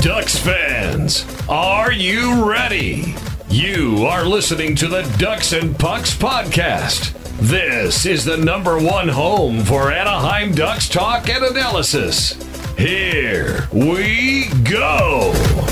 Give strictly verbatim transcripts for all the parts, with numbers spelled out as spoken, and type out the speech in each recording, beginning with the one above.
Ducks fans, are you ready? You are listening to the Ducks and Pucks podcast. This is the number one home for Anaheim Ducks talk and analysis. Here we go.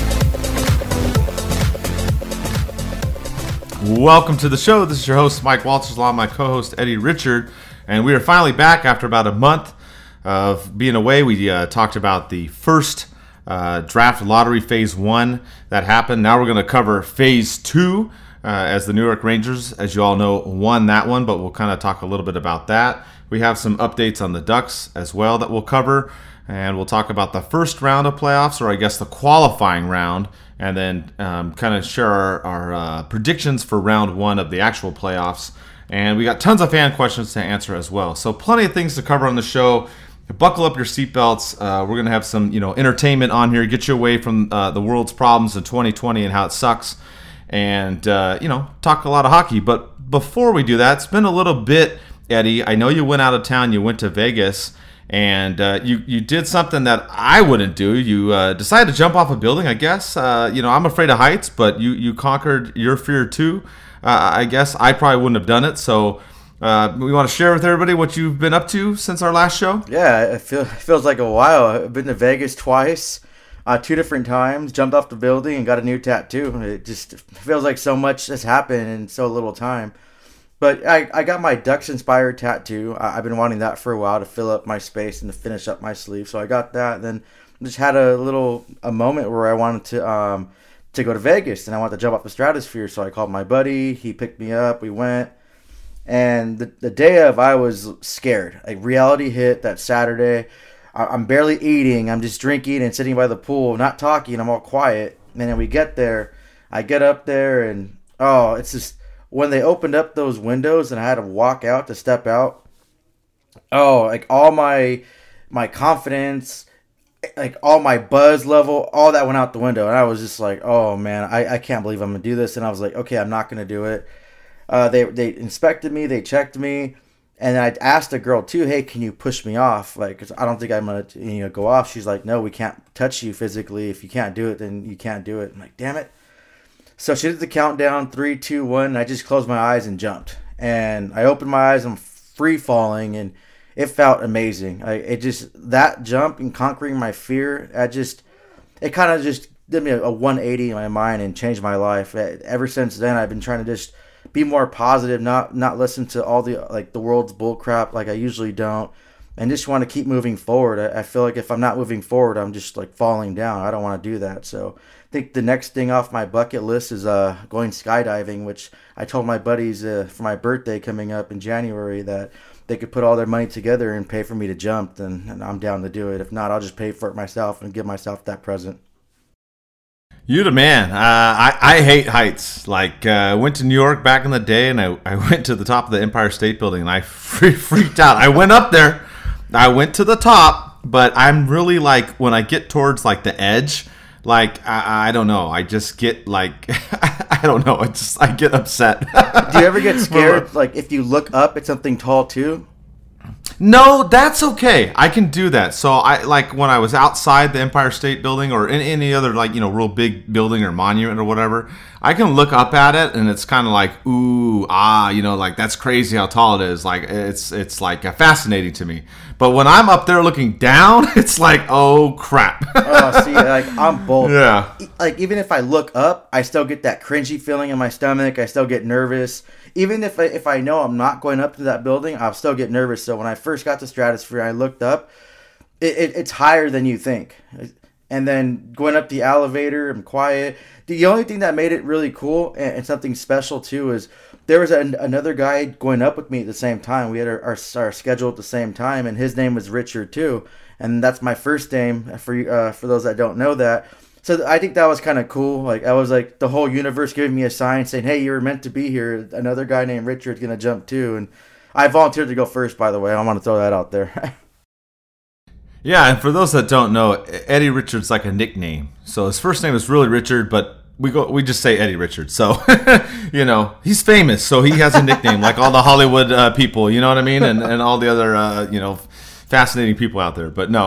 Welcome to the show. This is your host, Mike Walters, along with my co-host, Eddie Richard. And we are finally back after about a month of being away. We uh, talked about the first uh, draft lottery phase one that happened. Now we're going to cover phase two uh, as the New York Rangers, as you all know, won that one. But we'll kind of talk a little bit about that. We have some updates on the Ducks as well that we'll cover. And we'll talk about the first round of playoffs, or I guess the qualifying round, and then um, kind of share our, our uh, predictions for round one of the actual playoffs. And we got tons of fan questions to answer as well. So plenty of things to cover on the show. Buckle up your seatbelts. Uh, we're going to have some, you know, entertainment on here, get you away from uh, the world's problems in twenty twenty and how it sucks, and, uh, you know, talk a lot of hockey. But before we do that, it's been a little bit, Eddie. I know you went out of town. You went to Vegas, and uh, you, you did something that I wouldn't do. You uh, decided to jump off a building, I guess. Uh, you know, I'm afraid of heights, but you, you conquered your fear too. Uh, I guess I probably wouldn't have done it. So uh, we want to share with everybody what you've been up to since our last show. Yeah, it, feel, it feels like a while. I've been to Vegas twice, uh, two different times, jumped off the building and got a new tattoo. It just feels like so much has happened in so little time. But I, I got my Ducks-inspired tattoo. I, I've been wanting that for a while to fill up my space and to finish up my sleeve. So I got that. Then just had a little a moment where I wanted to um, to go to Vegas, and I wanted to jump off the stratosphere. So I called my buddy. He picked me up. We went. And the, the day of, I was scared. Like, reality hit that Saturday. I, I'm barely eating. I'm just drinking and sitting by the pool, not talking. I'm all quiet. And then we get there. I get up there, and, oh, it's just... when they opened up those windows and I had to walk out to step out, oh, like all my my confidence, like all my buzz level, all that went out the window. And I was just like, oh, man, I, I can't believe I'm going to do this. And I was like, okay, I'm not going to do it. Uh, they they inspected me. They checked me. And I asked a girl, too, hey, can you push me off? Like, 'cause I don't think I'm going to you know, go off. She's like, no, we can't touch you physically. If you can't do it, then you can't do it. I'm like, damn it. So she did the countdown, three, two, one, and I just closed my eyes and jumped. And I opened my eyes, I'm free falling, and it felt amazing. I, it just, that jump and conquering my fear, I just, it kind of just did me a, a one eighty in my mind and changed my life. Ever since then, I've been trying to just be more positive, not not listen to all the, like, the world's bull crap like I usually don't, and just want to keep moving forward. I, I feel like if I'm not moving forward, I'm just, like, falling down. I don't want to do that, so... I think the next thing off my bucket list is uh, going skydiving, which I told my buddies uh, for my birthday coming up in January that they could put all their money together and pay for me to jump, and, and I'm down to do it. If not, I'll just pay for it myself and give myself that present. You the man. Uh, I, I hate heights. Like, uh, I went to New York back in the day, and I, I went to the top of the Empire State Building, and I free, freaked out. I went up there. I went to the top, but I'm really like, when I get towards like the edge, like, I, I don't know. I just get, like, I don't know. I just, I get upset. Do you ever get scared, like, if you look up at something tall, too? No, that's okay. I can do that. So, I like, when I was outside the Empire State Building or in any other, like, you know, real big building or monument or whatever, I can look up at it, and it's kind of like, ooh, ah, you know, like, that's crazy how tall it is. Like, it's, it's like, uh, fascinating to me. But when I'm up there looking down, it's like, oh, crap. Oh, see, like, I'm both. Yeah. Like, even if I look up, I still get that cringy feeling in my stomach. I still get nervous. Even if I, if I know I'm not going up to that building, I'll still get nervous. So when I first got to Stratosphere, I looked up. It, it, it's higher than you think. And then going up the elevator, I'm quiet. The only thing that made it really cool and, and something special, too, is there was an, another guy going up with me at the same time. We had our, our, our schedule at the same time, and his name was Richard, too. And that's my first name, for uh, for those that don't know that. So I think that was kind of cool. Like, I was like, the whole universe giving me a sign saying, hey, you were meant to be here. Another guy named Richard's going to jump too. And I volunteered to go first, by the way. I want to throw that out there. Yeah, and for those that don't know, Eddie Richards like a nickname. So his first name is really Richard, but we go we just say Eddie Richards. So, you know, he's famous, so he has a nickname like all the Hollywood uh, people, you know what I mean? And and all the other, uh, you know, fascinating people out there. But no.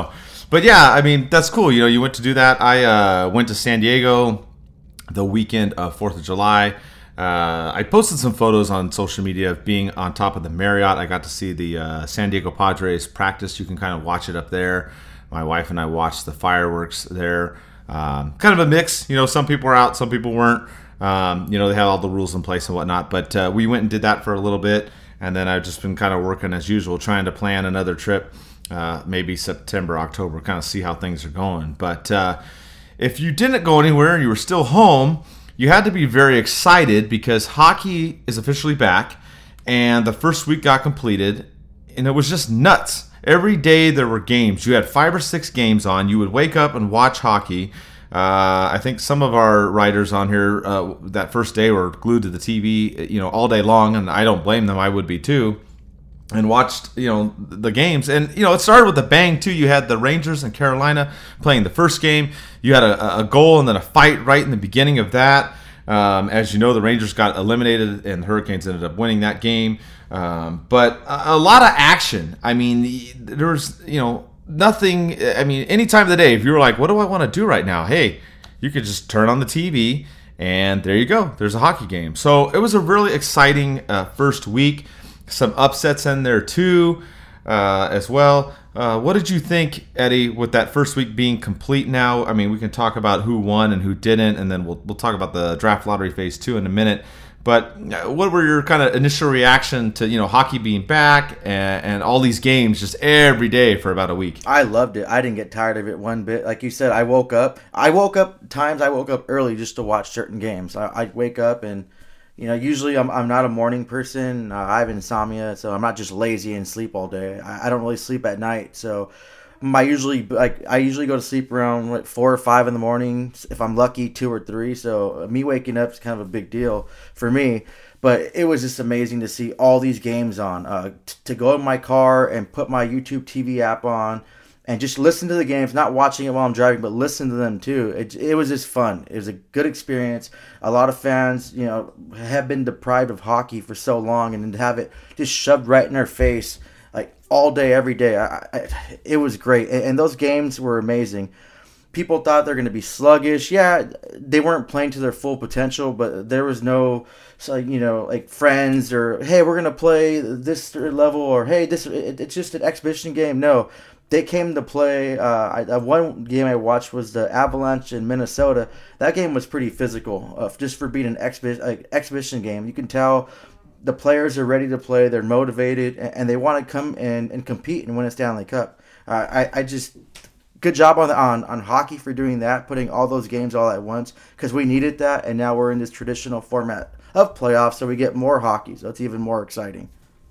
but yeah, I mean, that's cool. You know, you went to do that. I uh, went to San Diego the weekend of fourth of July. Uh, I posted some photos on social media of being on top of the Marriott. I got to see the uh, San Diego Padres practice. You can kind of watch it up there. My wife and I watched the fireworks there. Um, kind of a mix. You know, some people were out, some people weren't. Um, you know, they have all the rules in place and whatnot. But uh, we went and did that for a little bit. And then I've just been kind of working as usual, trying to plan another trip, uh, maybe September, October, kind of see how things are going. But uh, if you didn't go anywhere and you were still home, you had to be very excited because hockey is officially back, and the first week got completed, and it was just nuts. Every day there were games. You had five or six games on. You would wake up and watch hockey. Uh, I think some of our writers on here uh, that first day were glued to the T V, you know, all day long, and I don't blame them. I would be too. And watched, you know, the games. And, you know, it started with a bang, too. You had the Rangers and Carolina playing the first game. You had a, a goal and then a fight right in the beginning of that. Um, as you know, the Rangers got eliminated and the Hurricanes ended up winning that game. Um, but a, a lot of action. I mean, there was, you know, nothing. I mean, any time of the day, if you were like, what do I want to do right now? Hey, you could just turn on the T V and there you go. There's a hockey game. So it was a really exciting uh, first week. Some upsets in there too, uh, as well. Uh, what did you think, Eddie, with that first week being complete now? I mean, we can talk about who won and who didn't, and then we'll we'll talk about the draft lottery phase two in a minute. But what were your kind of initial reaction to, you know, hockey being back and, and all these games just every day for about a week? I loved it. I didn't get tired of it one bit. Like you said, I woke up. I woke up times I woke up early just to watch certain games. I, I'd wake up and, you know, usually I'm I'm not a morning person. Uh, I have insomnia, so I'm not just lazy and sleep all day. I, I don't really sleep at night, so I usually like I usually go to sleep around like four or five in the morning. If I'm lucky, two or three. So me waking up is kind of a big deal for me. But it was just amazing to see all these games on. Uh, t- to go in my car and put my YouTube T V app on. And just listen to the games, not watching it while I'm driving, but listen to them too. It, it was just fun. It was a good experience. A lot of fans, you know, have been deprived of hockey for so long, and then to have it just shoved right in their face, like all day, every day. I, I, it was great, and, and those games were amazing. People thought they're going to be sluggish. Yeah, they weren't playing to their full potential, but there was no, so, you know, like friends or hey, we're going to play this level, or hey, this it, it's just an exhibition game. No. They came to play. Uh, I, one game I watched was the Avalanche in Minnesota. That game was pretty physical, uh, just for being an exhibi- uh, exhibition game. You can tell the players are ready to play. They're motivated, and, and they want to come in and compete and win a Stanley Cup. Uh, I, I just good job on, the, on on hockey for doing that, putting all those games all at once, because we needed that, and now we're in this traditional format of playoffs, so we get more hockey. So it's even more exciting.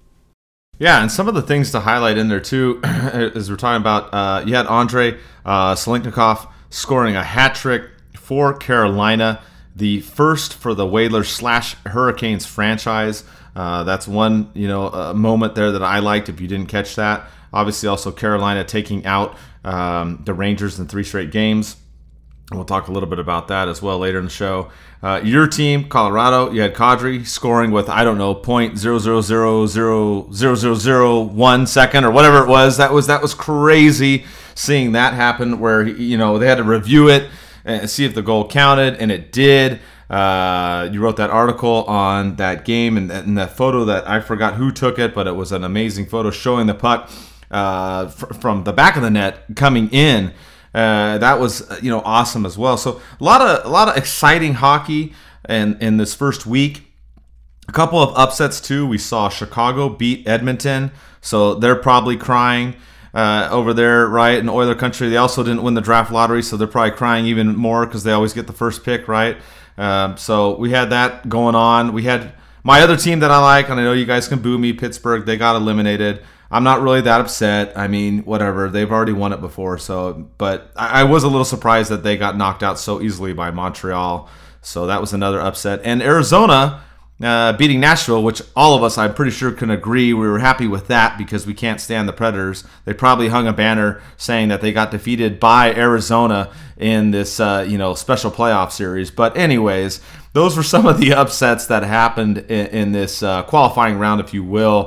Yeah, and some of the things to highlight in there, too, as we're talking about, uh, you had Andrei uh, Selinknikov scoring a hat trick for Carolina, the first for the Whalers slash Hurricanes franchise. Uh, that's one, you know, uh, moment there that I liked, if you didn't catch that. Obviously, also Carolina taking out um, the Rangers in three straight games. We'll talk a little bit about that as well later in the show. Uh, your team, Colorado, you had Kadri scoring with, I don't know, zero point zero zero zero zero zero zero zero one second or whatever it was. That was that was crazy seeing that happen where, you know, they had to review it and see if the goal counted, and it did. Uh, you wrote that article on that game and, and that photo that I forgot who took it, but it was an amazing photo showing the puck uh, f- from the back of the net coming in. Uh, that was, you know, awesome as well. So a lot of a lot of exciting hockey in, in this first week. A couple of upsets too. We saw Chicago beat Edmonton, so they're probably crying uh, over there, right, in Oiler country. They also didn't win the draft lottery, so they're probably crying even more because they always get the first pick, right? Um, so we had that going on. We had my other team that I like, and I know you guys can boo me, Pittsburgh. They got eliminated. I'm not really that upset. I mean, whatever. They've already won it before. So, but I, I was a little surprised that they got knocked out so easily by Montreal. So that was another upset. And Arizona uh, beating Nashville, which all of us, I'm pretty sure, can agree we were happy with that because we can't stand the Predators. They probably hung a banner saying that they got defeated by Arizona in this, uh, you know, special playoff series. But anyways, those were some of the upsets that happened in, in this uh, qualifying round, if you will.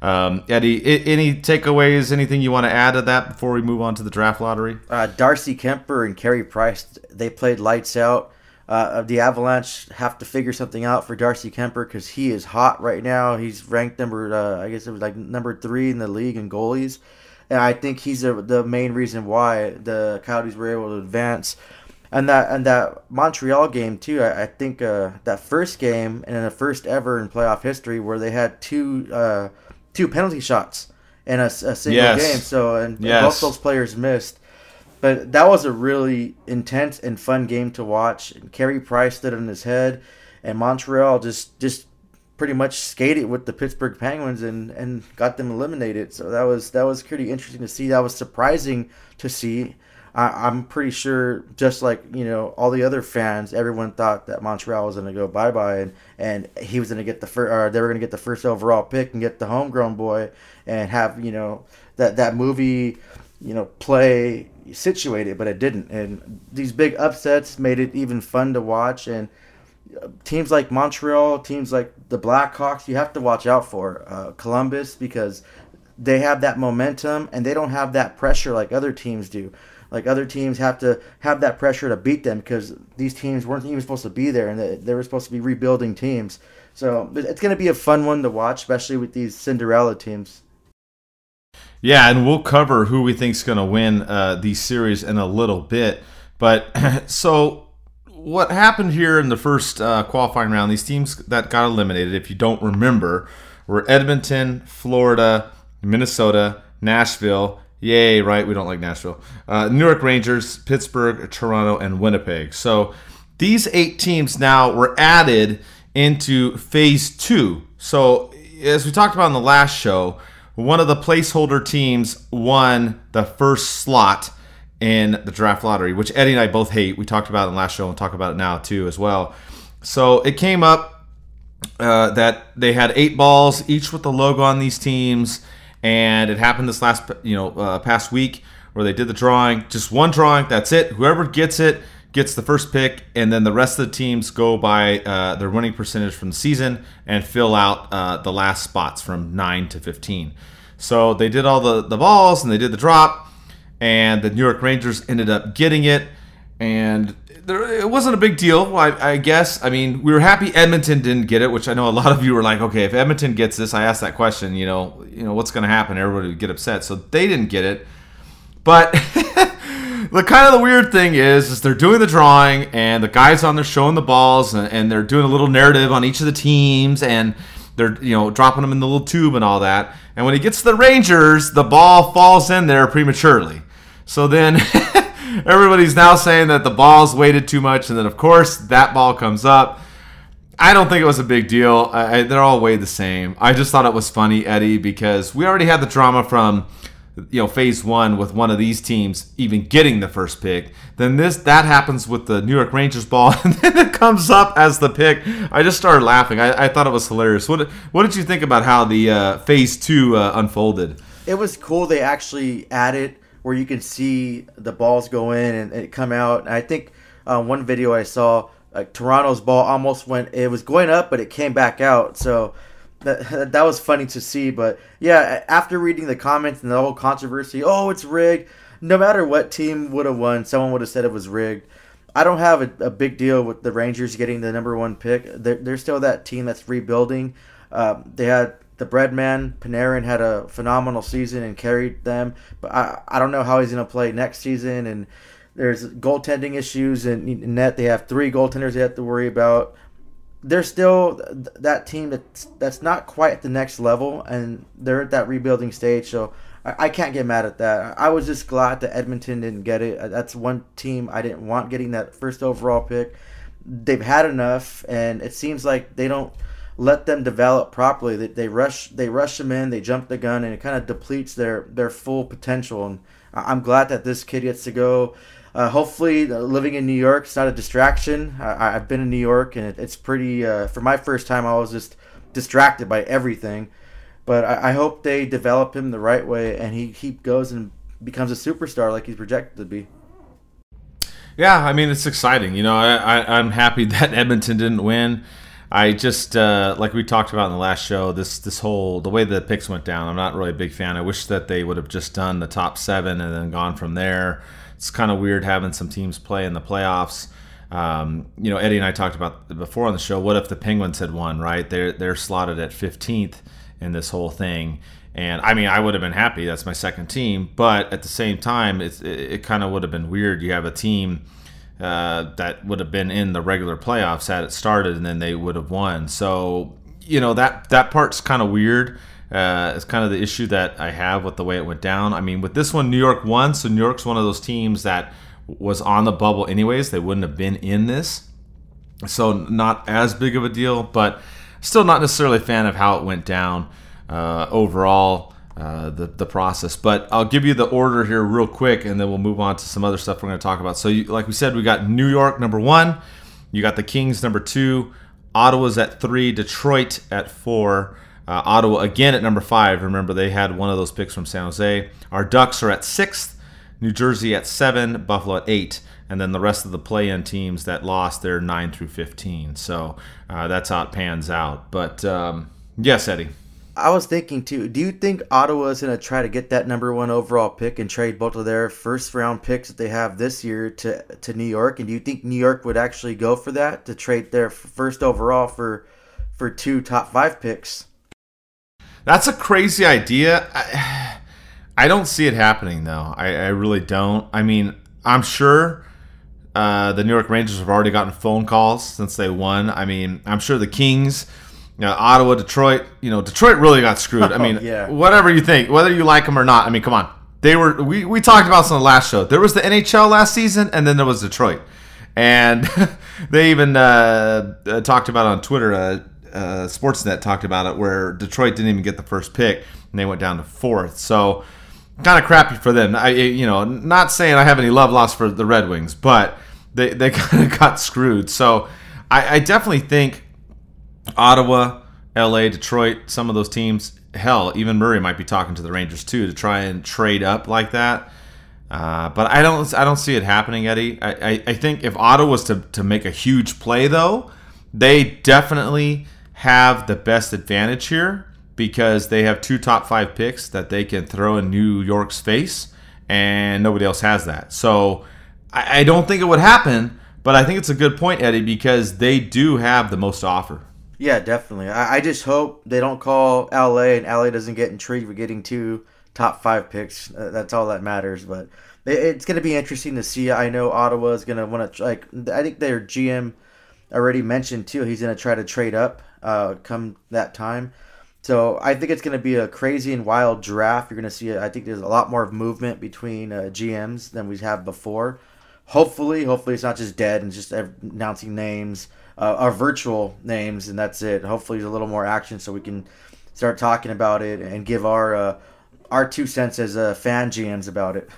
Um, Eddie, I- any takeaways, anything you want to add to that before we move on to the draft lottery? Uh, Darcy Kemper and Carey Price, they played lights out. Uh, the Avalanche have to figure something out for Darcy Kemper because he is hot right now. He's ranked number, uh, I guess it was like number three in the league in goalies. And I think he's a, the main reason why the Coyotes were able to advance. And that and that Montreal game, too, I, I think uh, that first game, and the first ever in playoff history, where they had two uh, two penalty shots in a, a single yes. game. So and, yes. and both those players missed. But that was a really intense and fun game to watch. And Carey Price stood on his head, and Montreal just just pretty much skated with the Pittsburgh Penguins and, and got them eliminated. So that was that was pretty interesting to see. That was surprising to see. I, I'm pretty sure, just like, you know, all the other fans, everyone thought that Montreal was going to go bye bye, and, and he was going to get the first, or they were going to get the first overall pick and get the homegrown boy and have, you know, that that movie, you know, play situated, but it didn't. And these big upsets made it even fun to watch. And teams like Montreal, teams like the Blackhawks, you have to watch out for. Uh, Columbus, because they have that momentum and they don't have that pressure like other teams do. Like other teams have to have that pressure to beat them because these teams weren't even supposed to be there, and they, they were supposed to be rebuilding teams. So it's going to be a fun one to watch, especially with these Cinderella teams. Yeah, and we'll cover who we think is going to win uh, these series in a little bit. But so what happened here in the first uh, qualifying round, these teams that got eliminated, if you don't remember, were Edmonton, Florida, Minnesota, Nashville. Yay, right? We don't like Nashville. Uh, New York Rangers, Pittsburgh, Toronto, and Winnipeg. So these eight teams now were added into phase two. So as we talked about in the last show, one of the placeholder teams won the first slot in the draft lottery, which Eddie and I both hate. We talked about it in the last show and talk about it now too as well. So it came up uh, that they had eight balls, each with the logo on these teams. And it happened this last, you know, uh, past week where they did the drawing. Just one drawing, that's it. Whoever gets it gets the first pick, and then the rest of the teams go by uh, their winning percentage from the season and fill out uh, the last spots from nine to fifteen. So they did all the, the balls, and they did the drop, and the New York Rangers ended up getting it. And there, it wasn't a big deal, I, I guess. I mean, we were happy Edmonton didn't get it, which I know a lot of you were like, okay, if Edmonton gets this, I asked that question, you know, you know what's going to happen? Everybody would get upset. So they didn't get it. But the kind of the weird thing is, is they're doing the drawing, and the guys on there showing the balls, and, and they're doing a little narrative on each of the teams, and they're, you know, dropping them in the little tube and all that. And when he gets to the Rangers, the ball falls in there prematurely. So then everybody's now saying that the ball's weighted too much, and then, of course, that ball comes up. I don't think it was a big deal. I, I, they're all weighed the same. I just thought it was funny, Eddie, because we already had the drama from, you know, phase one with one of these teams even getting the first pick. Then this that happens with the New York Rangers ball, and then it comes up as the pick. I just started laughing. I, I thought it was hilarious. What What did you think about how the uh, phase two uh, unfolded? It was cool. They actually added where you can see the balls go in and, and come out. And I think uh, one video I saw, like Toronto's ball almost went, it was going up, but it came back out. So that that was funny to see. But yeah, after reading the comments and the whole controversy, oh, it's rigged. No matter what team would have won, someone would have said it was rigged. I don't have a, a big deal with the Rangers getting the number one pick. They're, they're still that team that's rebuilding. Um, they had the Breadman, Panarin had a phenomenal season and carried them. But I, I don't know how he's going to play next season. And there's goaltending issues in, in net. They have three goaltenders they have to worry about. They're still that team that's, that's not quite at the next level, and they're at that rebuilding stage. So I, I can't get mad at that. I was just glad that Edmonton didn't get it. That's one team I didn't want getting that first overall pick. They've had enough, and it seems like they don't let them develop properly. They, they rush they rush them in, they jump the gun, and it kind of depletes their, their full potential. And I'm glad that this kid gets to go. Uh, hopefully, uh, living in New York is not a distraction. I, I've been in New York, and it, it's pretty, uh, for my first time, I was just distracted by everything. But I, I hope they develop him the right way, and he, he goes and becomes a superstar like he's projected to be. Yeah, I mean, it's exciting. You know, I, I, I'm happy that Edmonton didn't win. I just uh, like we talked about in the last show. This this whole the way the picks went down, I'm not really a big fan. I wish that they would have just done the top seven and then gone from there. It's kind of weird having some teams play in the playoffs. Um, you know, Eddie and I talked about before on the show. What if the Penguins had won? Right? They're they're slotted at fifteenth in this whole thing. And I mean, I would have been happy. That's my second team. But at the same time, it's, it, it kind of would have been weird. You have a team uh, that would have been in the regular playoffs had it started, and then they would have won. So, you know, that, that part's kind of weird. Uh, it's kind of the issue that I have with the way it went down. I mean, with this one, New York won. So New York's one of those teams that was on the bubble anyways. They wouldn't have been in this. So not as big of a deal, but still not necessarily a fan of how it went down. Uh, overall, uh, the the process. But I'll give you the order here real quick, and then we'll move on to some other stuff we're going to talk about. So, you, like we said, we got New York number one, you got the Kings number two, Ottawa's at three, Detroit at four, uh, Ottawa again at number five. Remember, they had one of those picks from San Jose. Our Ducks are at sixth, New Jersey at seven, Buffalo at eight, and then the rest of the play-in teams that lost, they're nine through fifteen. So uh, that's how it pans out. But um, yes, Eddie. I was thinking too, do you think Ottawa is going to try to get that number one overall pick and trade both of their first round picks that they have this year to to New York? And do you think New York would actually go for that, to trade their first overall for for two top five picks? That's a crazy idea. I, I don't see it happening, though. I, I really don't. I mean, I'm sure uh, the New York Rangers have already gotten phone calls since they won. I mean, I'm sure the Kings... You know, Ottawa, Detroit, you know, Detroit really got screwed. I mean, oh, yeah. Whatever you think, whether you like them or not, I mean, come on. They were, we, we talked about this on the last show. There was the N H L last season, and then there was Detroit. And they even uh, uh, talked about it on Twitter, uh, uh, Sportsnet talked about it, where Detroit didn't even get the first pick, and they went down to fourth. So, kind of crappy for them. I, you know, not saying I have any love lost for the Red Wings, but they, they kind of got screwed. So, I, I definitely think Ottawa, L A, Detroit, some of those teams, hell, even Murray might be talking to the Rangers too to try and trade up like that. Uh, but I don't, I don't see it happening, Eddie. I, I, I think if Ottawa was to, to make a huge play, though, they definitely have the best advantage here because they have two top five picks that they can throw in New York's face, and nobody else has that. So I, I don't think it would happen, but I think it's a good point, Eddie, because they do have the most to offer. Yeah, definitely. I, I just hope they don't call L A and L A doesn't get intrigued with getting two top five picks. Uh, that's all that matters. But it, it's going to be interesting to see. I know Ottawa is going to want to, like, I think their G M already mentioned too, he's going to try to trade up uh, come that time. So I think it's going to be a crazy and wild draft. You're going to see, I think there's a lot more movement between uh, G Ms than we have before. Hopefully, hopefully it's not just dead and just announcing names. Uh, our virtual names, and that's it. Hopefully there's a little more action so we can start talking about it and give our uh, our two cents as uh, fan G Ms about it.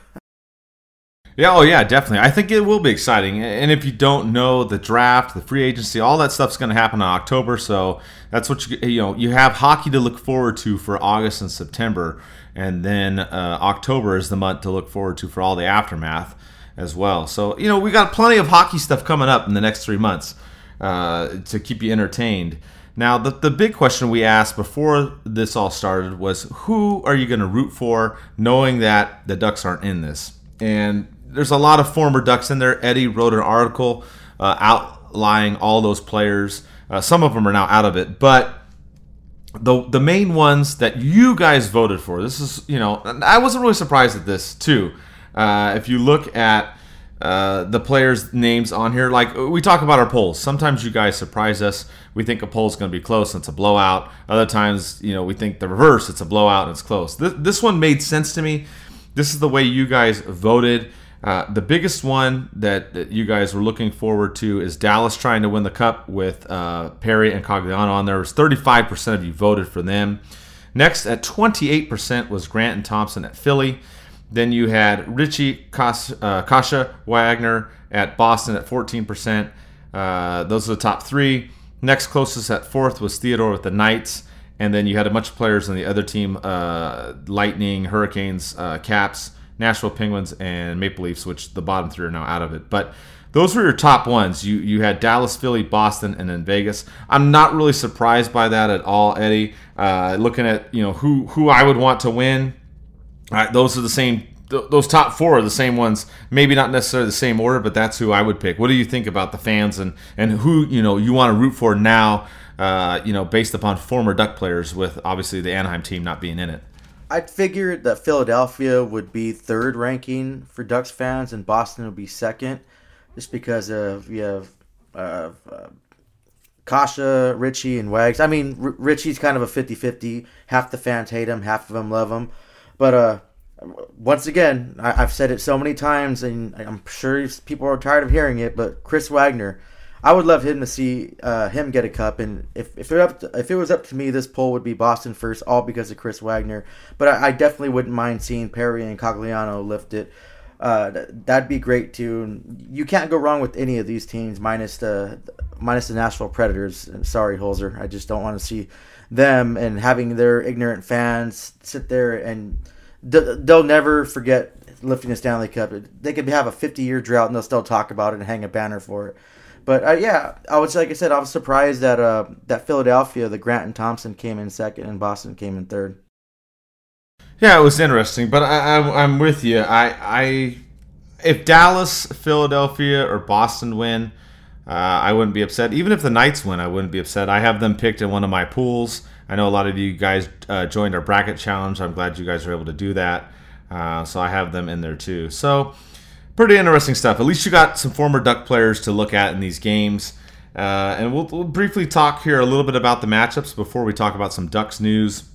Yeah, oh yeah, definitely. I think it will be exciting. And if you don't know, the draft, the free agency, all that stuff's going to happen in October. So that's what you you know you have hockey to look forward to for August and September, and then uh, October is the month to look forward to for all the aftermath as well. So you know we got plenty of hockey stuff coming up in the next three months. Uh, to keep you entertained. Now, the, the big question we asked before this all started was, who are you going to root for knowing that the Ducks aren't in this? And there's a lot of former Ducks in there. Eddie wrote an article uh, outlining all those players. Uh, some of them are now out of it. But the the main ones that you guys voted for, this is, you know, I wasn't really surprised at this, too. Uh, if you look at Uh, the players' names on here, like we talk about our polls. Sometimes you guys surprise us. We think a poll is going to be close and it's a blowout. Other times, you know, we think the reverse. It's a blowout and it's close. This, this one made sense to me. This is the way you guys voted. Uh, the biggest one that, that you guys were looking forward to is Dallas trying to win the cup with uh, Perry and Cogliano on there. It was thirty-five percent of you voted for them. Next, at twenty-eight percent was Grant and Thompson at Philly. Then you had Richie Kas, uh, Kasha Wagner at Boston at fourteen percent. Uh, those are the top three. Next closest at fourth was Theodore with the Knights. And then you had a bunch of players on the other team, uh, Lightning, Hurricanes, uh, Caps, Nashville Penguins, and Maple Leafs, which the bottom three are now out of it. But those were your top ones. You you had Dallas, Philly, Boston, and then Vegas. I'm not really surprised by that at all, Eddie. Uh, looking at you know who who I would want to win, uh, those are the same. Th- those top four are the same ones. Maybe not necessarily the same order, but that's who I would pick. What do you think about the fans and and who you know you want to root for now? Uh, you know, based upon former Duck players, with obviously the Anaheim team not being in it. I figured that Philadelphia would be third ranking for Ducks fans and Boston would be second, just because of you have uh, uh, Kasha, Richie, and Wags. I mean, R- Richie's kind of a fifty-fifty. Half the fans hate him, half of them love him. But uh, once again, I- I've said it so many times, and I'm sure people are tired of hearing it, but Chris Wagner, I would love him to see uh, him get a cup, and if if it, up to, if it was up to me, this poll would be Boston first, all because of Chris Wagner. But I, I definitely wouldn't mind seeing Perry and Cogliano lift it. Uh, that'd be great too. You can't go wrong with any of these teams, minus the minus the Nashville Predators. Sorry, Holzer, I just don't want to see them and having their ignorant fans sit there and they'll never forget lifting the Stanley Cup. They could have a fifty-year drought and they'll still talk about it and hang a banner for it. But uh, yeah, I was like I said, I was surprised that uh, that Philadelphia, the Grant and Thompson came in second, and Boston came in third. Yeah, it was interesting, but I, I, I'm with you. I, I, if Dallas, Philadelphia, or Boston win, uh, I wouldn't be upset. Even if the Knights win, I wouldn't be upset. I have them picked in one of my pools. I know a lot of you guys uh, joined our bracket challenge. I'm glad you guys were able to do that. Uh, so I have them in there too. So. Pretty interesting stuff. At least you got some former Duck players to look at in these games. Uh, and we'll, we'll briefly talk here a little bit about the matchups before we talk about some Ducks news.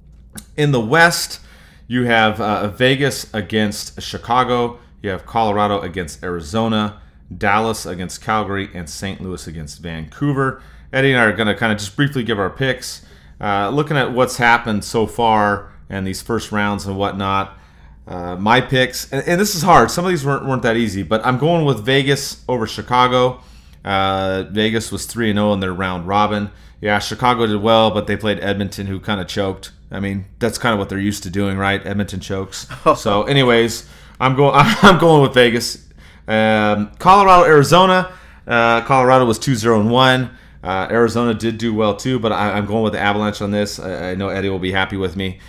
In the West, you have uh, Vegas against Chicago. You have Colorado against Arizona, Dallas against Calgary, and Saint Louis against Vancouver. Eddie and I are going to kind of just briefly give our picks. Uh, looking at what's happened so far and these first rounds and whatnot. Uh, my picks, and, and this is hard. Some of these weren't, weren't that easy, but I'm going with Vegas over Chicago. Uh, Vegas was three and oh in their round robin. Yeah, Chicago did well, but they played Edmonton, who kind of choked. I mean, that's kind of what they're used to doing, right? Edmonton chokes. So, anyways, I'm going. I'm going with Vegas. Um, Colorado, Arizona. Uh, Colorado was two zero and one. Uh, Arizona did do well too, but I, I'm going with the Avalanche on this. I, I know Eddie will be happy with me.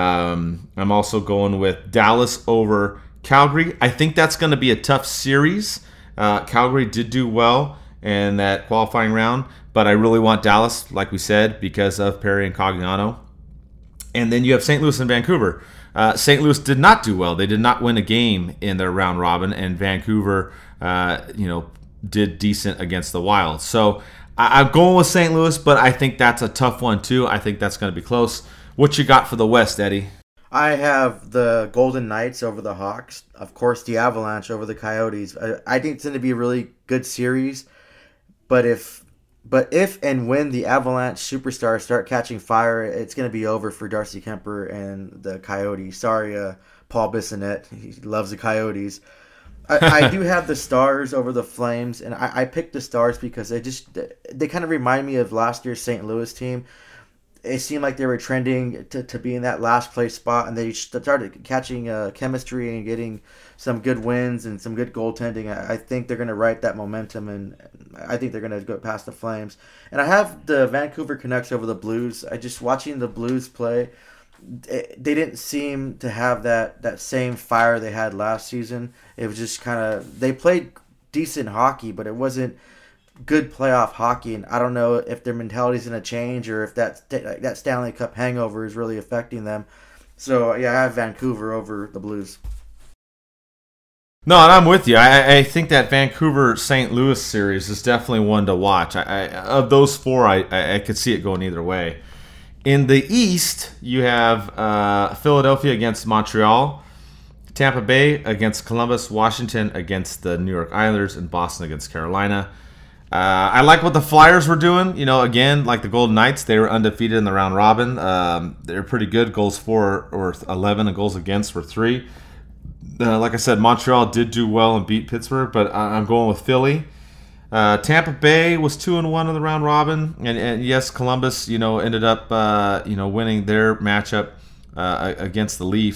Um, I'm also going with Dallas over Calgary. I think that's going to be a tough series. Uh, Calgary did do well in that qualifying round, but I really want Dallas, like we said, because of Perry and Cogliano. And then you have Saint Louis and Vancouver. Uh, Saint Louis did not do well. They did not win a game in their round robin, and Vancouver, uh, you know, did decent against the Wild. So I- I'm going with Saint Louis, but I think that's a tough one too. I think that's going to be close. What you got for the West, Eddie? I have the Golden Knights over the Hawks. Of course, the Avalanche over the Coyotes. I, I think it's going to be a really good series. But if, but if and when the Avalanche superstars start catching fire, it's going to be over for Darcy Kemper and the Coyotes. Sorry, uh, Paul Bissonnette. He loves the Coyotes. I, I do have the Stars over the Flames, and I, I picked the Stars because they just they kind of remind me of last year's Saint Louis team. It seemed like they were trending to, to be in that last place spot, and they started catching uh, chemistry and getting some good wins and some good goaltending. I, I think they're going to ride that momentum, and I think they're going to go past the Flames. And I have the Vancouver Canucks over the Blues. I just watching the Blues play, they didn't seem to have that, that same fire they had last season. It was just kind of, they played decent hockey, but it wasn't good playoff hockey, and I don't know if their mentality is going to change or if that that Stanley Cup hangover is really affecting them. So yeah, I have Vancouver over the Blues. No, and I'm with you. I, I think that Vancouver Saint Louis series is definitely one to watch. I, I, of those four, I, I, I could see it going either way. In the East, you have uh, Philadelphia against Montreal, Tampa Bay against Columbus, Washington against the New York Islanders, and Boston against Carolina. Uh, I like what the Flyers were doing. You know, again, like the Golden Knights, they were undefeated in the round robin. Um, they're pretty good. Goals for were eleven and goals against were three. Uh, like I said, Montreal did do well and beat Pittsburgh, but I'm going with Philly. Uh, Tampa Bay was two and one in the round robin, and, and yes, Columbus, you know, ended up uh, you know winning their matchup uh, against the Leafs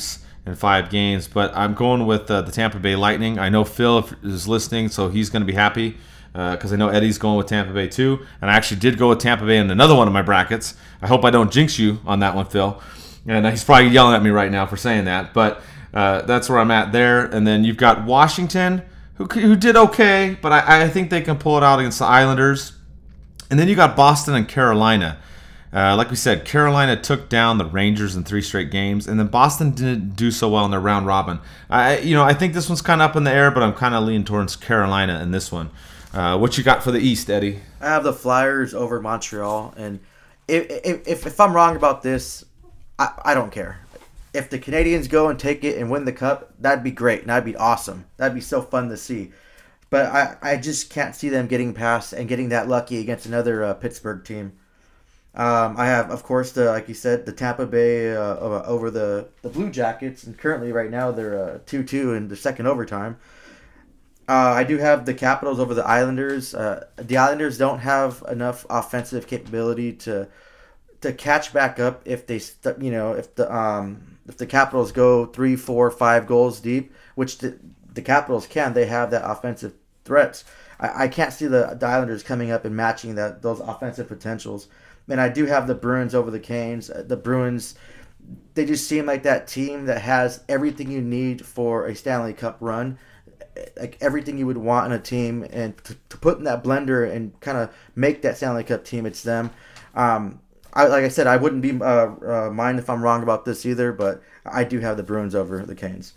in five games. But I'm going with uh, the Tampa Bay Lightning. I know Phil is listening, so he's going to be happy because uh, I know Eddie's going with Tampa Bay too. And I actually did go with Tampa Bay in another one of my brackets. I hope I don't jinx you on that one, Phil. And he's probably yelling at me right now for saying that. But uh, that's where I'm at there. And then you've got Washington, who who did okay, but I, I think they can pull it out against the Islanders. And then you got Boston and Carolina. Uh, like we said, Carolina took down the Rangers in three straight games, and then Boston didn't do so well in their round robin. I, you know, I think this one's kind of up in the air, but I'm kind of leaning towards Carolina in this one. Uh, what you got for the East, Eddie? I have the Flyers over Montreal, and if if, if I'm wrong about this, I, I don't care. If the Canadians go and take it and win the cup, that'd be great, and that'd be awesome. That'd be so fun to see. But I, I just can't see them getting past and getting that lucky against another uh, Pittsburgh team. Um, I have, of course, the like you said, the Tampa Bay uh, over the, the Blue Jackets, and currently right now they're uh, two two in the second overtime. Uh, I do have the Capitals over the Islanders. Uh, the Islanders don't have enough offensive capability to to catch back up if they, st- you know, if the um, if the Capitals go three, four, five goals deep, which the, the Capitals can. They have that offensive threats. I, I can't see the, the Islanders coming up and matching that those offensive potentials. And I do have the Bruins over the Canes. The Bruins, they just seem like that team that has everything you need for a Stanley Cup run. Like everything you would want in a team, and to, to put in that blender and kind of make that Stanley Cup team, it's them. Um, I, like I said, I wouldn't be uh, uh, mind if I'm wrong about this either, but I do have the Bruins over the Canes.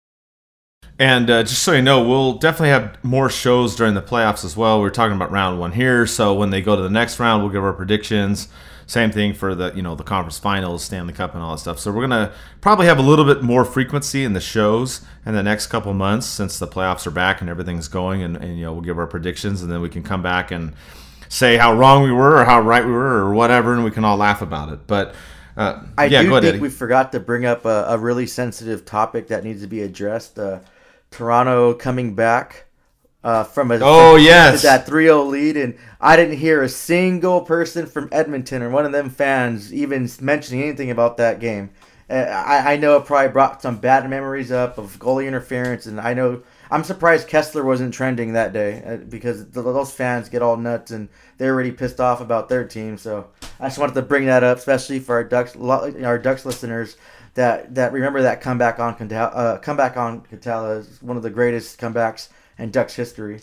And uh, just so you know, we'll definitely have more shows during the playoffs as well. We're talking about round one here, so when they go to the next round, we'll give our predictions. Same thing for the you know the conference finals, Stanley Cup, and all that stuff. So we're gonna probably have a little bit more frequency in the shows in the next couple months since the playoffs are back and everything's going, and, and you know we'll give our predictions, and then we can come back and say how wrong we were or how right we were or whatever, and we can all laugh about it. But uh, I yeah, do go ahead, think Eddie. we forgot to bring up a, a really sensitive topic that needs to be addressed. Uh, Toronto coming back uh, from a oh from, yes that three oh lead, and I didn't hear a single person from Edmonton or one of them fans even mentioning anything about that game. Uh, I, I know it probably brought some bad memories up of goalie interference, and I know I'm surprised Kessler wasn't trending that day uh, because the, those fans get all nuts and they're already pissed off about their team. So I just wanted to bring that up, especially for our Ducks our Ducks listeners. That that remember that comeback on Catala, uh, comeback on Catala is one of the greatest comebacks in Ducks history.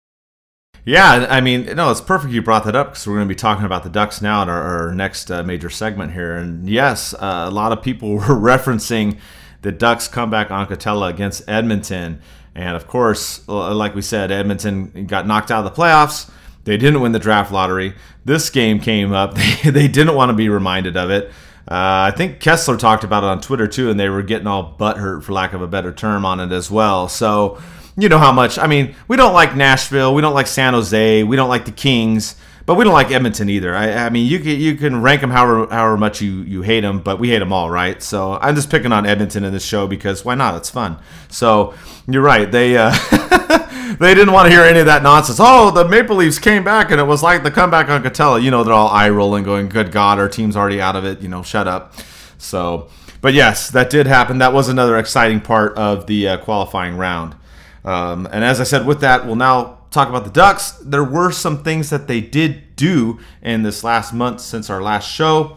Yeah, I mean, no, it's perfect you brought that up because we're going to be talking about the Ducks now in our, our next uh, major segment here. And yes, uh, a lot of people were referencing the Ducks comeback on Catala against Edmonton. And of course, like we said, Edmonton got knocked out of the playoffs. They didn't win the draft lottery. This game came up. They, they didn't want to be reminded of it. Uh, I think Kessler talked about it on Twitter too, and they were getting all butthurt, for lack of a better term, on it as well. So, you know how much, I mean, we don't like Nashville, we don't like San Jose, we don't like the Kings, but we don't like Edmonton either. I, I mean, you can, you can rank them however, however much you, you hate them, but we hate them all, right? So I'm just picking on Edmonton in this show because why not? It's fun. So you're right. They uh, they didn't want to hear any of that nonsense. Oh, the Maple Leafs came back and it was like the comeback on Catala. You know, they're all eye rolling, going, "Good God, our team's already out of it." You know, shut up. So, but yes, that did happen. That was another exciting part of the uh, qualifying round. Um, and as I said, with that, we'll now talk about the Ducks. There were some things that they did do in this last month since our last show.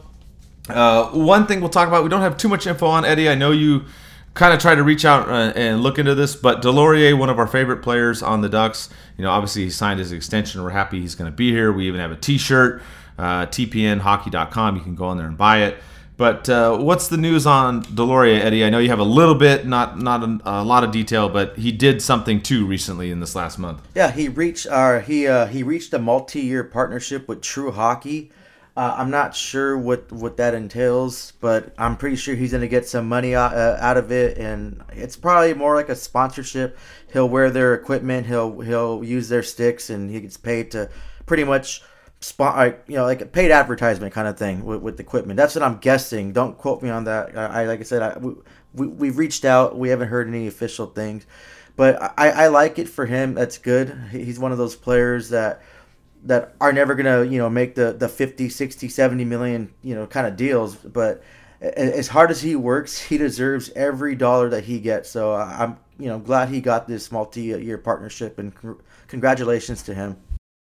Uh, one thing we'll talk about, we don't have too much info on, Eddie. I know you kind of tried to reach out uh, and look into this, but Delorier, one of our favorite players on the Ducks, you know, obviously he signed his extension. We're happy he's going to be here. We even have a t-shirt, uh, T P N hockey dot com. You can go in there and buy it. But uh, what's the news on Delorier, Eddie? I know you have a little bit, not not a, a lot of detail, but he did something too recently in this last month. Yeah, he reached uh, he uh, he reached a multi-year partnership with True Hockey. Uh, I'm not sure what, what that entails, but I'm pretty sure he's going to get some money out, uh, out of it, and it's probably more like a sponsorship. He'll wear their equipment, he'll he'll use their sticks, and he gets paid to pretty much. Spot, you know, like a paid advertisement kind of thing with, with equipment. That's what I'm guessing. Don't quote me on that. I, I like I said, I, we, we've reached out. We haven't heard any official things, but I, I like it for him. That's good. He's one of those players that that are never gonna, you know, make the the fifty, sixty, seventy million, you know, kind of deals. But as hard as he works, he deserves every dollar that he gets. So I'm, you know, glad he got this multi-year partnership, and congratulations to him.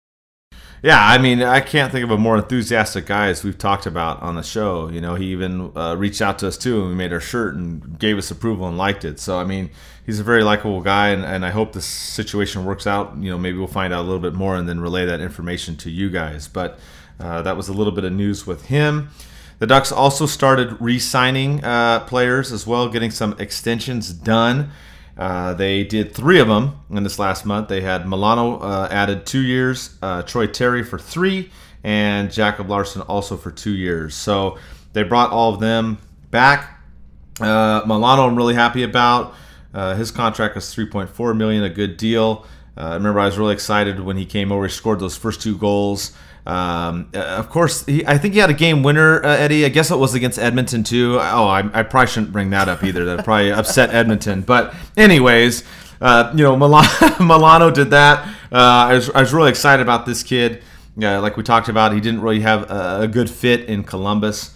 Yeah, I mean, I can't think of a more enthusiastic guy as we've talked about on the show. You know, he even uh, reached out to us too, and we made our shirt and gave us approval and liked it. So, I mean, he's a very likable guy, and, and I hope this situation works out. You know, maybe we'll find out a little bit more and then relay that information to you guys. But uh, that was a little bit of news with him. The Ducks also started re-signing uh, players as well, getting some extensions done. Uh, they did three of them in this last month. They had Milano uh, added two years, uh, Troy Terry for three, and Jacob Larsson also for two years. So they brought all of them back. Uh, Milano I'm really happy about. Uh, his contract was three point four million dollars, a good deal. Uh, I remember I was really excited when he came over. He scored those first two goals. Um, uh, of course, he, I think he had a game winner, uh, Eddie. I guess it was against Edmonton, too. Oh, I, I probably shouldn't bring that up either. That probably upset Edmonton. But anyways, uh, you know, Milano, Milano did that. Uh, I, was, I was really excited about this kid. Uh, like we talked about, he didn't really have a, a good fit in Columbus.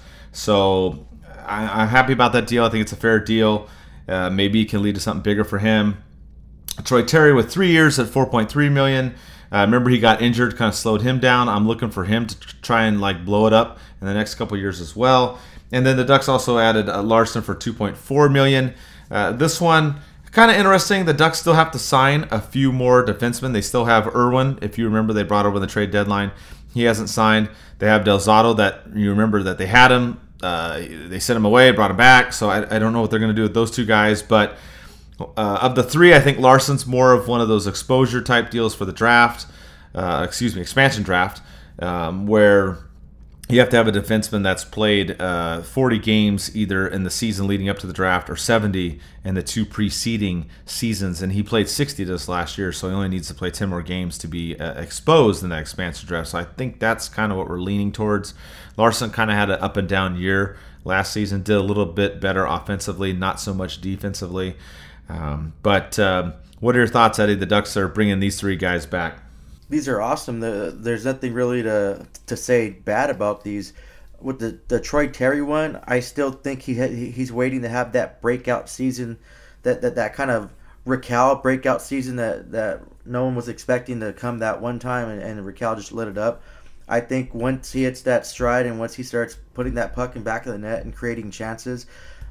So I, I'm happy about that deal. I think it's a fair deal. Uh, maybe it can lead to something bigger for him. Troy Terry with three years at four point three million dollars. Uh, remember, he got injured, kind of slowed him down. I'm looking for him to try and like blow it up in the next couple of years as well. And then the Ducks also added uh, Larsson for two point four million dollars. Uh, this one, kind of interesting. The Ducks still have to sign a few more defensemen. They still have Irwin. If you remember, they brought over the trade deadline. He hasn't signed. They have Del Zotto that you remember that they had him. Uh, they sent him away, brought him back. So I, I don't know what they're going to do with those two guys, but Uh, of the three, I think Larsson's more of one of those exposure type deals for the draft, uh, excuse me, expansion draft, um, where you have to have a defenseman that's played uh, forty games either in the season leading up to the draft or seventy in the two preceding seasons. And he played sixty this last year, so he only needs to play ten more games to be uh, exposed in that expansion draft. So I think that's kind of what we're leaning towards. Larsson kind of had an up and down year last season, did a little bit better offensively, not so much defensively. Um, but um, what are your thoughts, Eddie? The Ducks are bringing these three guys back. These are awesome. The, there's nothing really to to say bad about these. With the, the Troy Terry one, I still think he ha- he's waiting to have that breakout season, that that, that kind of Raquel breakout season that, that no one was expecting to come that one time, and, and Raquel just lit it up. I think once he hits that stride and once he starts putting that puck in back of the net and creating chances,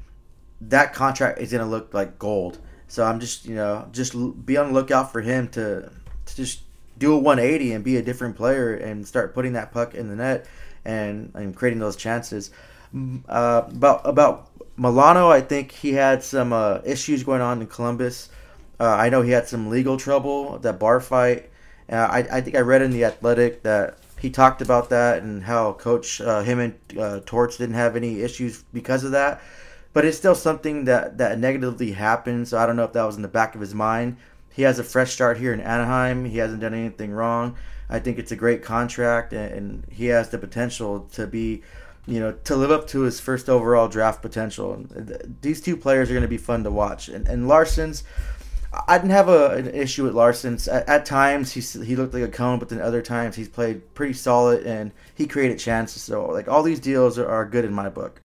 that contract is going to look like gold. So I'm just, you know, just be on the lookout for him to, to just do a one eighty and be a different player and start putting that puck in the net and, and creating those chances. Uh, about about Milano, I think he had some uh, issues going on in Columbus. Uh, I know he had some legal trouble, that bar fight. Uh, I, I think I read in The Athletic that he talked about that and how Coach, uh, him and uh, Torts didn't have any issues because of that. But it's still something that, that negatively happened, so I don't know if that was in the back of his mind. He has a fresh start here in Anaheim. He hasn't done anything wrong. I think it's a great contract, and, and he has the potential to be, you know, to live up to his first overall draft potential. These two players are going to be fun to watch. And, and Larsson's, I didn't have a, an issue with Larsson's. At, at times, he he looked like a cone, but then other times he's played pretty solid, and he created chances. So, like, all these deals are, are good in my book.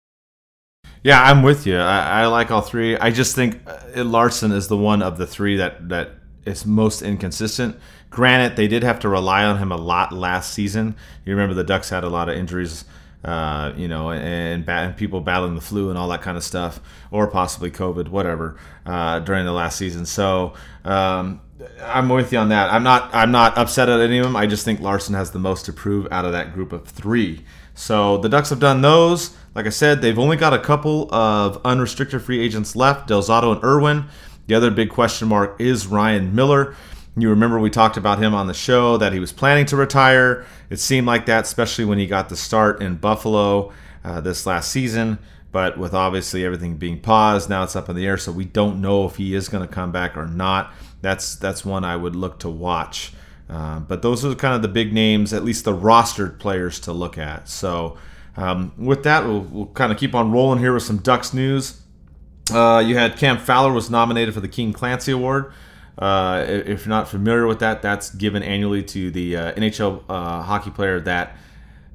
Yeah, I'm with you. I, I like all three. I just think Larsson is the one of the three that, that is most inconsistent. Granted, they did have to rely on him a lot last season. You remember the Ducks had a lot of injuries, uh, you know, and, and people battling the flu and all that kind of stuff, or possibly COVID, whatever, uh, during the last season. So um, I'm with you on that. I'm not. I'm not upset at any of them. I just think Larsson has the most to prove out of that group of three. So the Ducks have done those. Like I said, they've only got a couple of unrestricted free agents left, Del Zotto and Irwin. The other big question mark is Ryan Miller. You remember we talked about him on the show, that he was planning to retire. It seemed like that, especially when he got the start in Buffalo uh, this last season. But with obviously everything being paused, now it's up in the air, so we don't know if he is going to come back or not. That's, that's one I would look to watch. Uh, but those are kind of the big names, at least the rostered players to look at. So um, with that, we'll, we'll kind of keep on rolling here with some Ducks news. Uh, you had Cam Fowler was nominated for the King Clancy Award. Uh, if you're not familiar with that, that's given annually to the uh, N H L uh, hockey player that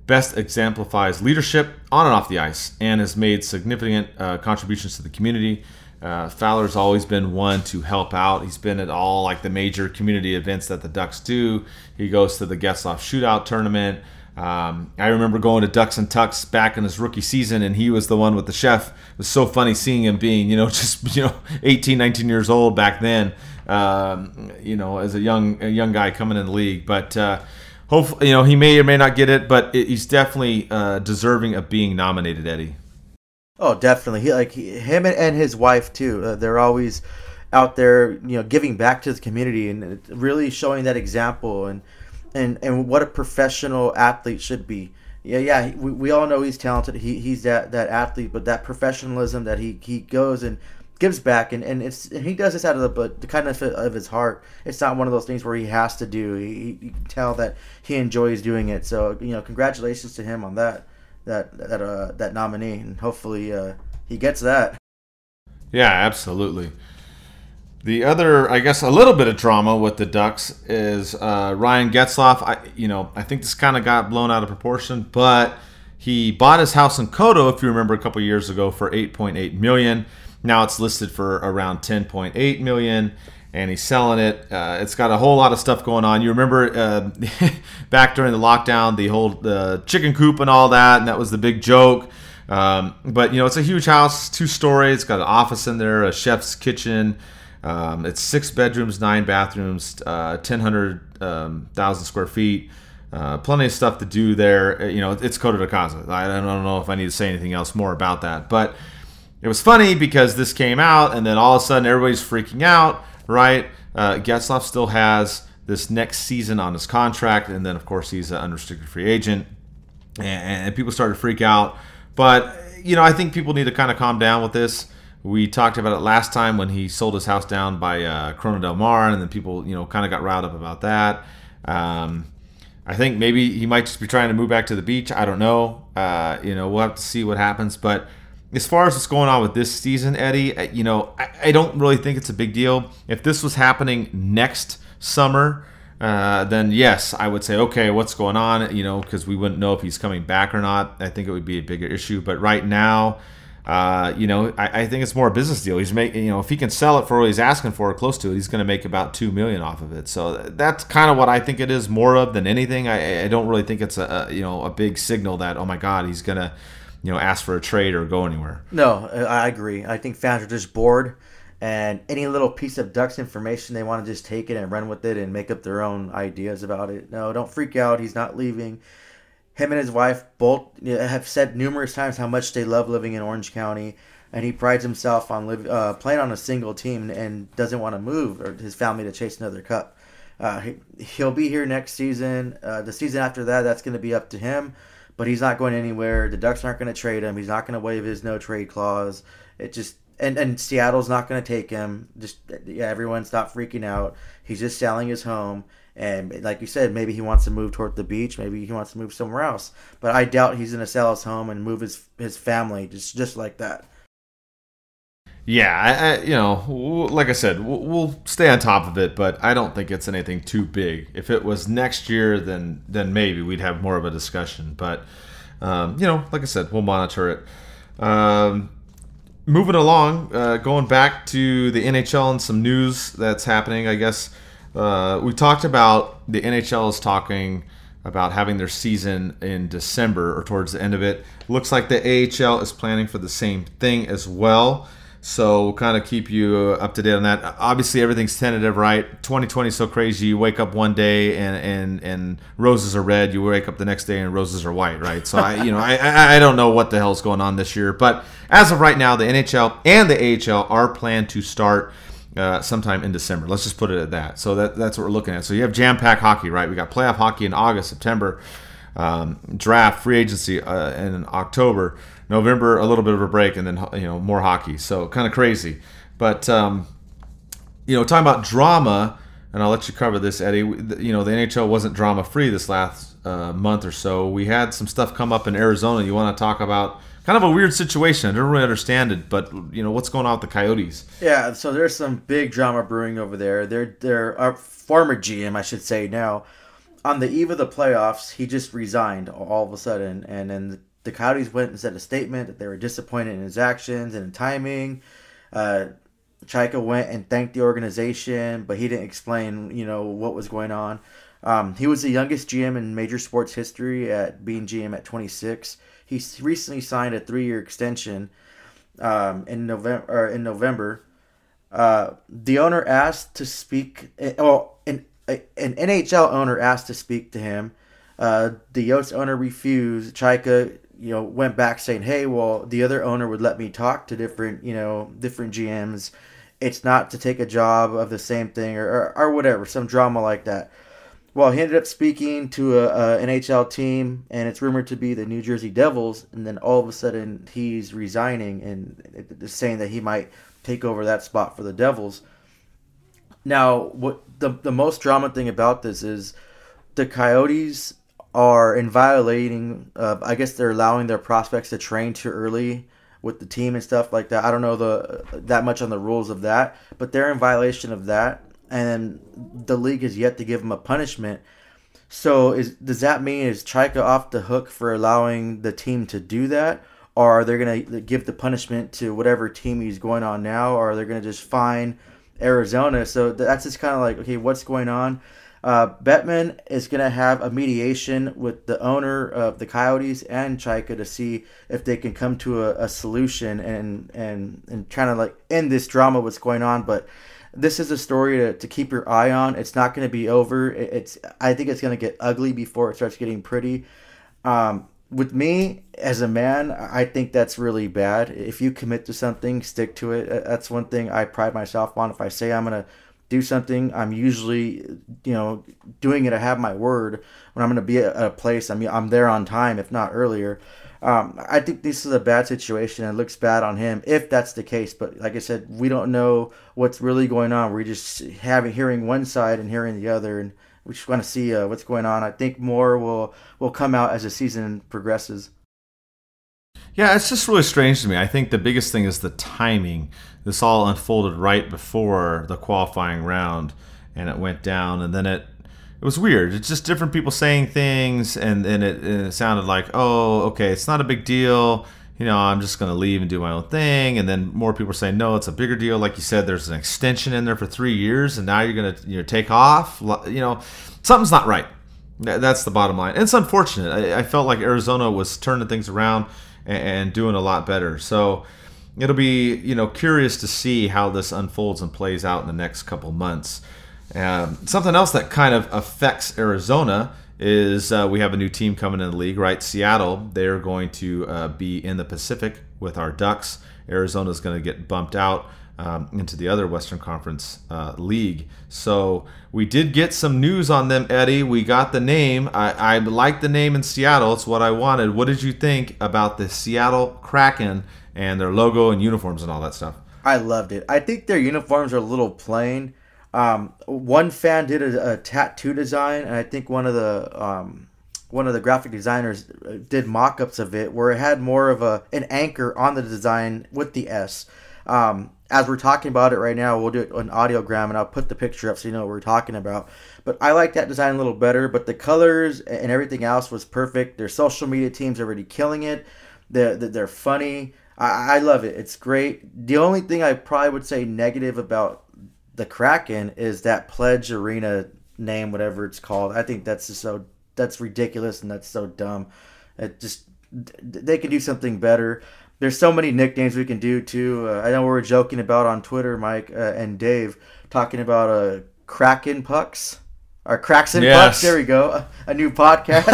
best exemplifies leadership on and off the ice and has made significant uh, contributions to the community. Uh, Fowler's always been one to help out. He's been at all like the major community events that the Ducks do. He goes to the Getzlaf Shootout Tournament. Um, I remember going to Ducks and Tucks back in his rookie season, and he was the one with the chef. It was so funny seeing him being, you know, just, you know, eighteen, nineteen years old back then, um, you know, as a young a young guy coming in the league. But uh, hopefully, you know, he may or may not get it, but it, he's definitely uh, deserving of being nominated, Eddie. Oh, definitely. He like he, him and his wife too. Uh, they're always out there, you know, giving back to the community and really showing that example and and and what a professional athlete should be. Yeah, yeah. We, we all know he's talented. He he's that, that athlete, but that professionalism that he, he goes and gives back and, and it's and he does this out of the but the kindness of his heart. It's not one of those things where he has to do. He, you can tell that he enjoys doing it. So you know, congratulations to him on that. that that uh that nominee, and hopefully uh he gets that. Yeah, absolutely. The other, I guess, a little bit of drama with the Ducks is uh Ryan Getzlaf. I you know I think this kind of got blown out of proportion, but he bought his house in Koto, if you remember, a couple years ago for eight point eight million dollars. Now it's listed for around ten point eight million dollars. And he's selling it. Uh, it's got a whole lot of stuff going on. You remember uh, back during the lockdown, the whole the chicken coop and all that, and that was the big joke. Um, but, you know, it's a huge house, two-story. It's got an office in there, a chef's kitchen. Um, it's six bedrooms, nine bathrooms, uh, ten hundred um, thousand square feet. Uh, plenty of stuff to do there. You know, it's Coto de Casa. I don't know if I need to say anything else more about that. But it was funny because this came out, and then all of a sudden everybody's freaking out. Right, uh, Getzlaf still has this next season on his contract, and then of course he's an unrestricted free agent, and, and people started to freak out. But you know, I think people need to kind of calm down with this. We talked about it last time when he sold his house down by uh, Corona del Mar, and then people, you know, kind of got riled up about that. Um, I think maybe he might just be trying to move back to the beach. I don't know. Uh, you know, we'll have to see what happens, but. As far as what's going on with this season, Eddie, you know, I, I don't really think it's a big deal. If this was happening next summer, uh, then yes, I would say, okay, what's going on? You know, because we wouldn't know if he's coming back or not. I think it would be a bigger issue. But right now, uh, you know, I, I think it's more a business deal. He's making, you know, if he can sell it for what he's asking for, or close to it, he's going to make about two million dollars off of it. So that's kind of what I think it is more of than anything. I, I don't really think it's a, a you know a big signal that, oh my God, he's going to. You know, ask for a trade or go anywhere. No, I agree. I think fans are just bored, and any little piece of Ducks information, they want to just take it and run with it and make up their own ideas about it. No, don't freak out. He's not leaving. Him and his wife both have said numerous times how much they love living in Orange County, and he prides himself on live, uh, playing on a single team and doesn't want to move or his family to chase another cup. Uh, he, he'll be here next season. Uh, the season after that, that's going to be up to him. But he's not going anywhere. The Ducks aren't going to trade him. He's not going to waive his no trade clause. It just and, and Seattle's not going to take him. Just yeah, everyone stop freaking out. He's just selling his home, and like you said, maybe he wants to move toward the beach. Maybe he wants to move somewhere else. But I doubt he's going to sell his home and move his his family just just like that. Yeah, I, I, you know, like I said, we'll, we'll stay on top of it, but I don't think it's anything too big. If it was next year, then then maybe we'd have more of a discussion. But, um, you know, like I said, we'll monitor it. Um, moving along, uh, going back to the N H L and some news that's happening, I guess. Uh, we talked about the N H L is talking about having their season in December or towards the end of it. Looks like the A H L is planning for the same thing as well. So we'll kind of keep you up to date on that. Obviously, everything's tentative, right? twenty twenty is so crazy. You wake up one day and, and, and roses are red. You wake up the next day and roses are white, right? So I you know I I don't know what the hell's going on this year. But as of right now, the N H L and the A H L are planned to start uh, sometime in December. Let's just put it at that. So that that's what we're looking at. So you have jam-packed hockey, right? We got playoff hockey in August, September, um, draft, free agency uh, in October. November, a little bit of a break, and then you know more hockey. So kind of crazy, but um, you know, talking about drama, and I'll let you cover this, Eddie. You know, the N H L wasn't drama free this last uh, month or so. We had some stuff come up in Arizona. You want to talk about kind of a weird situation? I don't really understand it, but you know what's going on with the Coyotes? Yeah, so there's some big drama brewing over there. They're they're our former G M, I should say now. on the eve of the playoffs, he just resigned all of a sudden, and then the Coyotes went and said a statement that they were disappointed in his actions and in timing. Uh, Chaika went and thanked the organization, but he didn't explain, you know, what was going on. Um, he was the youngest G M in major sports history at being G M at twenty-six. He recently signed a three-year extension um, in November. Or in November, uh, the owner asked to speak. Well, an an N H L owner asked to speak to him. Uh, the Yost owner refused. Chaika, you know, went back saying, "Hey, well, the other owner would let me talk to different, you know, different G Ms. It's not to take a job of the same thing or or, or whatever, some drama like that." Well, he ended up speaking to a, a N H L team, and it's rumored to be the New Jersey Devils. And then all of a sudden, he's resigning and saying that he might take over that spot for the Devils. Now, what the the most drama thing about this is the Coyotes are in violating. Uh, I guess they're allowing their prospects to train too early with the team and stuff like that. I don't know the that much on the rules of that, but they're in violation of that. And the league has yet to give him a punishment. So is does that mean is Chaika off the hook for allowing the team to do that? Or are they going to give the punishment to whatever team he's going on now? Or are they going to just fine Arizona? So that's just kind of like, okay, what's going on? Uh, Bettman is going to have a mediation with the owner of the Coyotes and Chaika to see if they can come to a, a solution and, and, and kind of like end this drama what's going on. But this is a story to, to keep your eye on. It's not going to be over. It's I think it's going to get ugly before it starts getting pretty. Um, with me, as a man, I think that's really bad. If you commit to something, stick to it. That's one thing I pride myself on. If I say I'm going to do something, I'm usually, you know, doing it. I have my word. When I'm going to be at a place, I'm, I'm there on time, if not earlier. Um, I think this is a bad situation and it looks bad on him if that's the case. But like I said, we don't know what's really going on. We're just having hearing one side and hearing the other, and we just want to see uh, what's going on. I think more will will come out as the season progresses. Yeah, it's just really strange to me. I think the biggest thing is the timing. This all unfolded right before the qualifying round, and it went down, and then it It was weird. It's just different people saying things, and then it, and it sounded like, oh, okay, it's not a big deal. You know, I'm just going to leave and do my own thing. And then more people are saying, no, it's a bigger deal. Like you said, there's an extension in there for three years, and now you're going to you know take off. You know, something's not right. That's the bottom line. And it's unfortunate. I, I felt like Arizona was turning things around and, and doing a lot better. So it'll be you know curious to see how this unfolds and plays out in the next couple months. Um, something else that kind of affects Arizona is uh, we have a new team coming in the league, right? Seattle, they're going to uh, be in the Pacific with our Ducks. Arizona's going to get bumped out um, into the other Western Conference uh, league. So we did get some news on them, Eddie. We got the name. I, I like the name in Seattle. It's what I wanted. What did you think about the Seattle Kraken and their logo and uniforms and all that stuff? I loved it. I think their uniforms are a little plain. Um, one fan did a, a tattoo design, and I think one of the um, one of the graphic designers did mock-ups of it, where it had more of a an anchor on the design with the S. Um, as we're talking about it right now, we'll do it an audiogram, and I'll put the picture up so you know what we're talking about. But I like that design a little better. But the colors and everything else was perfect. Their social media team's already killing it. They're they're funny. I, I love it. It's great. The only thing I probably would say negative about the Kraken is that Pledge Arena name, whatever it's called. I think that's just so that's ridiculous and that's so dumb. It just they can do something better. There's so many nicknames we can do too. Uh, I know we were joking about on Twitter, Mike uh, and Dave, talking about uh, Kraken Pucks or Cracks and yes. Pucks. There we go, a, a new podcast.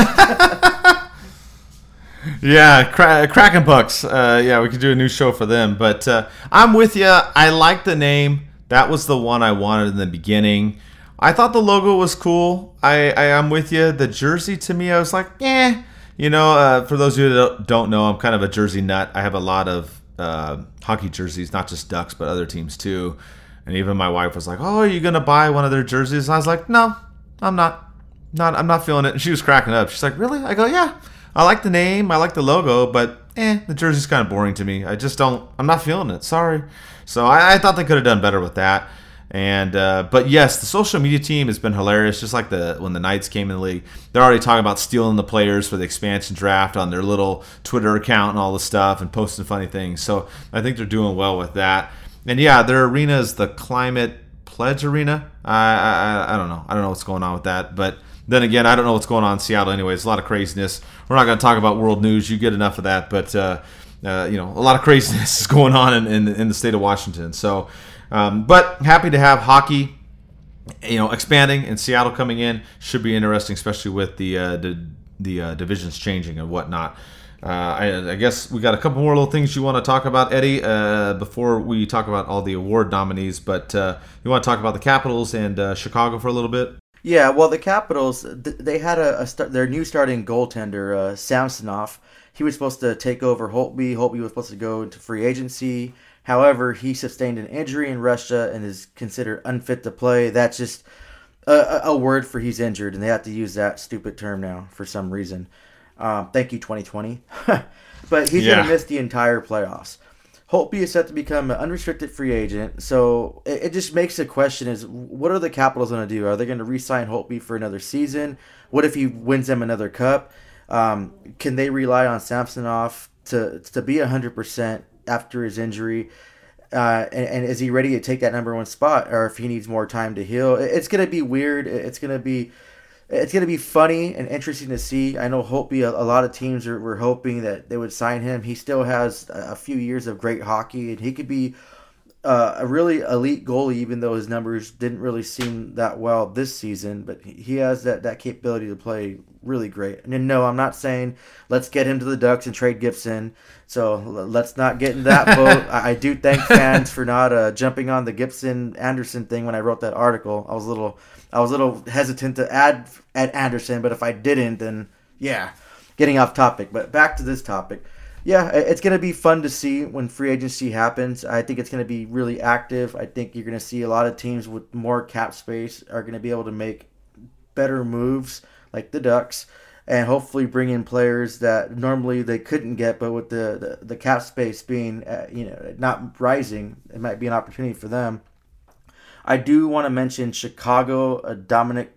Yeah, Cra- Kraken Pucks. Uh, yeah, we could do a new show for them. But uh, I'm with you. I like the name. That was the one I wanted in the beginning. I thought the logo was cool. I, I am with you. The jersey, to me, I was like, eh. You know, uh, for those of you that don't know, I'm kind of a jersey nut. I have a lot of uh, hockey jerseys, not just Ducks, but other teams too. And even my wife was like, oh, are you going to buy one of their jerseys? And I was like, no, I'm not. Not, I'm not feeling it. And she was cracking up. She's like, really? I go, yeah. I like the name. I like the logo, but eh, the jersey's kind of boring to me. I just don't, I'm not feeling it. Sorry. So I, I thought they could have done better with that. And uh, but yes, the social media team has been hilarious. Just like the when the Knights came in the league, they're already talking about stealing the players for the expansion draft on their little Twitter account and all this stuff, and posting funny things. So I think they're doing well with that. And yeah, their arena is the Climate Pledge Arena. I I, I don't know. I don't know what's going on with that, but. Then again, I don't know what's going on in Seattle anyways. A lot of craziness. We're not going to talk about world news. You get enough of that. But, uh, uh, you know, a lot of craziness is going on in, in, in the state of Washington. So, um, but happy to have hockey, you know, expanding and Seattle coming in. Should be interesting, especially with the uh, the, the uh, divisions changing and whatnot. Uh, I, I guess we got a couple more little things you want to talk about, Eddie, uh, before we talk about all the award nominees. But uh, you want to talk about the Capitals and uh, Chicago for a little bit? Yeah, well, the Capitals, they had a, a start, their new starting goaltender, uh, Samsonov. He was supposed to take over Holtby. Holtby was supposed to go into free agency. However, he sustained an injury in Russia and is considered unfit to play. That's just a, a word for he's injured, and they have to use that stupid term now for some reason. Um, thank you, twenty twenty. But he's yeah. going to miss the entire playoffs. Holtby is set to become an unrestricted free agent, so it, it just makes the question is, what are the Capitals going to do? Are they going to re-sign Holtby for another season? What if he wins them another cup? Um, can they rely on Samsonov to to be one hundred percent after his injury? Uh, and, and is he ready to take that number one spot, or if he needs more time to heal? It, it's going to be weird. It's going to be... It's going to be funny and interesting to see. I know Holtby, a, a lot of teams are, were hoping that they would sign him. He still has a, a few years of great hockey, and he could be uh, a really elite goalie, even though his numbers didn't really seem that well this season. But he has that, that capability to play really great. And no, I'm not saying let's get him to the Ducks and trade Gibson. So let's not get in that boat. I, I do thank fans for not uh, jumping on the Gibson-Anderson thing when I wrote that article. I was a little... I was a little hesitant to add add Anderson, but if I didn't, then yeah, getting off topic. But back to this topic. Yeah, it's going to be fun to see when free agency happens. I think it's going to be really active. I think you're going to see a lot of teams with more cap space are going to be able to make better moves, like the Ducks, and hopefully bring in players that normally they couldn't get, but with the, the, the cap space being uh, you know not rising, it might be an opportunity for them. I do want to mention Chicago, uh, Dominic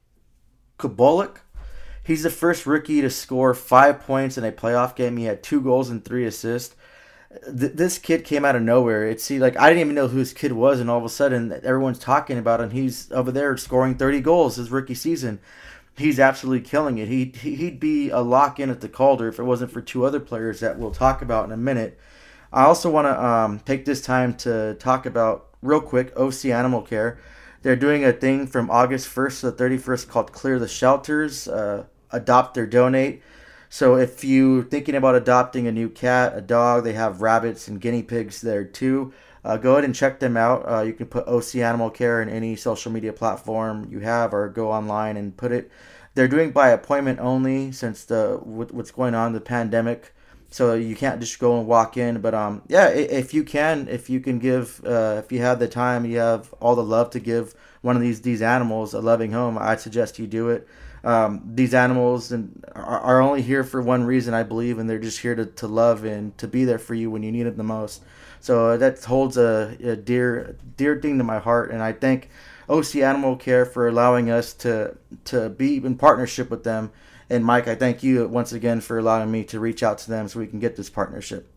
Kubolik. He's the first rookie to score five points in a playoff game. He had two goals and three assists. Th- this kid came out of nowhere. It's see, like I didn't even know who this kid was, and all of a sudden everyone's talking about him. He's over there scoring thirty goals his rookie season. He's absolutely killing it. He he'd be a lock in at the Calder if it wasn't for two other players that we'll talk about in a minute. I also want to um, take this time to talk about. Real quick, O C Animal Care. They're doing a thing from August first to the thirty-first called Clear the Shelters, uh, Adopt or Donate. So if you're thinking about adopting a new cat, a dog, they have rabbits and guinea pigs there too. Uh, go ahead and check them out. Uh, you can put O C Animal Care in any social media platform you have, or go online and put it. They're doing by appointment only since the what's going on, the pandemic. So you can't just go and walk in, but um, yeah, if you can, if you can give, uh, if you have the time, you have all the love to give one of these these animals a loving home, I'd suggest you do it. Um, these animals and are, are only here for one reason, I believe, and they're just here to, to love and to be there for you when you need it the most. So uh, that holds a, a dear dear thing to my heart, and I thank O C Animal Care for allowing us to to be in partnership with them. And Mike, I thank you once again for allowing me to reach out to them so we can get this partnership.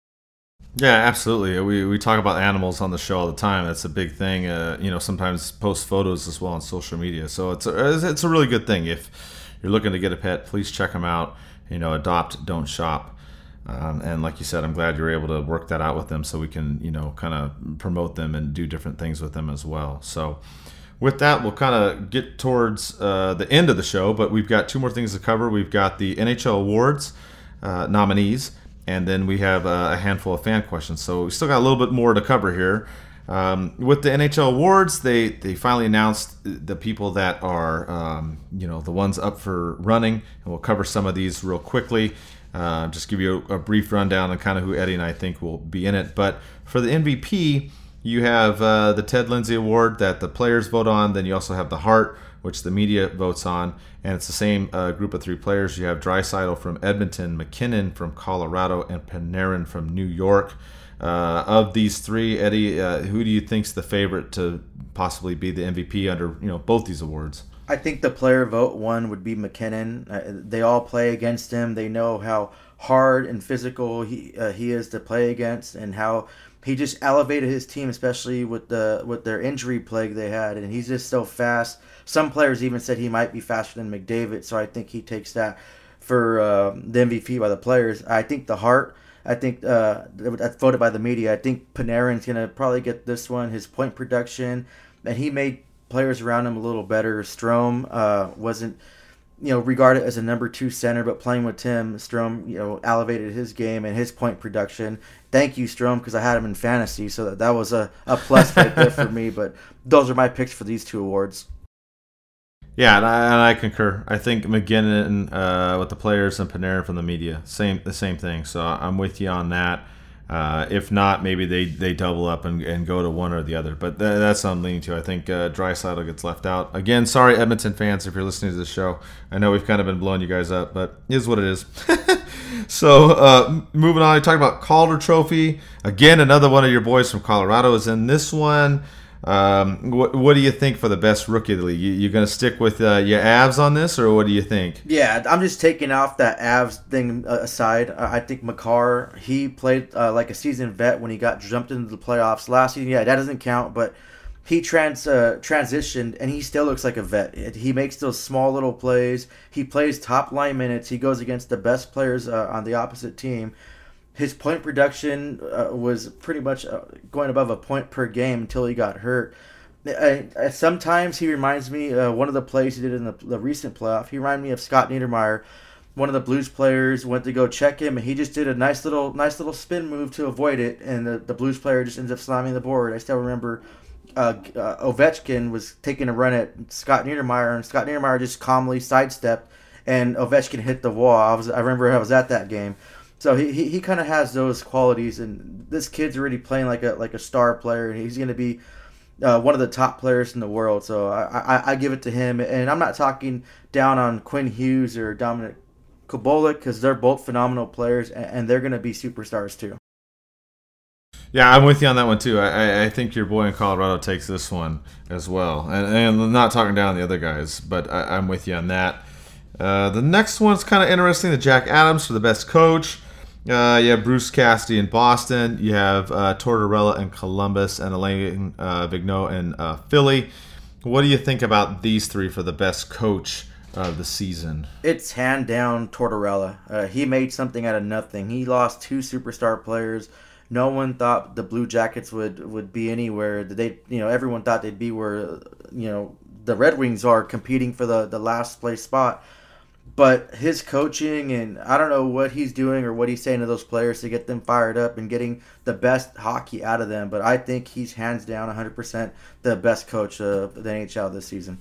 Yeah, absolutely. We we talk about animals on the show all the time. That's a big thing. Uh, you know, sometimes post photos as well on social media. So it's a, it's a really good thing. If you're looking to get a pet, please check them out. You know, adopt, don't shop. Um, and like you said, I'm glad you're able to work that out with them so we can, you know, kind of promote them and do different things with them as well. So with that, we'll kind of get towards uh, the end of the show, but we've got two more things to cover. We've got the N H L Awards uh, nominees, and then we have uh, a handful of fan questions. So we still got a little bit more to cover here. Um, with the N H L Awards, they, they finally announced the people that are, um, you know, the ones up for running, and we'll cover some of these real quickly. Uh, just give you a, a brief rundown on kind of who Eddie and I think will be in it. But for the M V P, you have uh, the Ted Lindsay Award that the players vote on. Then you also have the Hart which the media votes on, and it's the same uh, group of three players. You have Draisaitl from Edmonton, McKinnon from Colorado, and Panarin from New York. Uh, of these three, Eddie, uh, who do you think's the favorite to possibly be the M V P under you know both these awards? I think the player vote one would be McKinnon. Uh, they all play against him. They know how hard and physical he uh, he is to play against, and how he just elevated his team, especially with the with their injury plague they had. And he's just so fast. Some players even said he might be faster than McDavid. So I think he takes that for uh, the M V P by the players. I think the heart. I think uh, that's voted by the media. I think Panarin's going to probably get this one. His point production, and he made players around him a little better. Strome uh, wasn't, you know, regarded as a number two center, but playing with Tim, Strome, you know, elevated his game and his point production. Thank you, Strome, because I had him in fantasy, so that, that was a, a plus right there for me. But those are my picks for these two awards. Yeah, and I, and I concur. I think McKinnon uh, with the players and Panarin from the media, same the same thing. So I'm with you on that. Uh, if not, maybe they, they double up and, and go to one or the other. But th- that's what I'm leaning to. I think uh, Draisaitl gets left out. Again, sorry, Edmonton fans, if you're listening to this show. I know we've kind of been blowing you guys up, but it is what it is. So uh, moving on, I talked about Calder Trophy. Again, another one of your boys from Colorado is in this one. Um, what, what do you think for the best rookie of the league? You, you going to stick with uh, your Avs on this, or what do you think? Yeah, I'm just taking off that Avs thing aside. I think Makar, he played uh, like a seasoned vet when he got jumped into the playoffs last season. Yeah, that doesn't count, but he trans uh, transitioned, and he still looks like a vet. He makes those small little plays. He plays top line minutes. He goes against the best players uh, on the opposite team. His point production uh, was pretty much uh, going above a point per game until he got hurt. I, I, sometimes he reminds me uh, one of the plays he did in the, the recent playoff. He reminded me of Scott Niedermayer. One of the Blues players went to go check him, and he just did a nice little nice little spin move to avoid it, and the, the Blues player just ends up slamming the board. I still remember uh, uh, Ovechkin was taking a run at Scott Niedermayer, and Scott Niedermayer just calmly sidestepped, and Ovechkin hit the wall. I was I remember I was at that game. So he he, he kind of has those qualities, and this kid's already playing like a like a star player, and he's going to be uh, one of the top players in the world. So I, I I give it to him, and I'm not talking down on Quinn Hughes or Dominic Kubalik, because they're both phenomenal players, and, and they're going to be superstars too. Yeah, I'm with you on that one too. I, I think your boy in Colorado takes this one as well, and, and I'm not talking down the other guys, but I, I'm with you on that. Uh, the next one's kind of interesting. The Jack Adams for the best coach. Uh, you have Bruce Cassidy in Boston. You have uh, Tortorella in Columbus, and Alain uh, Vigneault in uh, Philly. What do you think about these three for the best coach of the season? It's hand down Tortorella. Uh, he made something out of nothing. He lost two superstar players. No one thought the Blue Jackets would, would be anywhere. They, you know, everyone thought they'd be where, you know, the Red Wings are, competing for the, the last place spot. But his coaching, and I don't know what he's doing or what he's saying to those players to get them fired up and getting the best hockey out of them. But I think he's hands down one hundred percent the best coach of the N H L this season.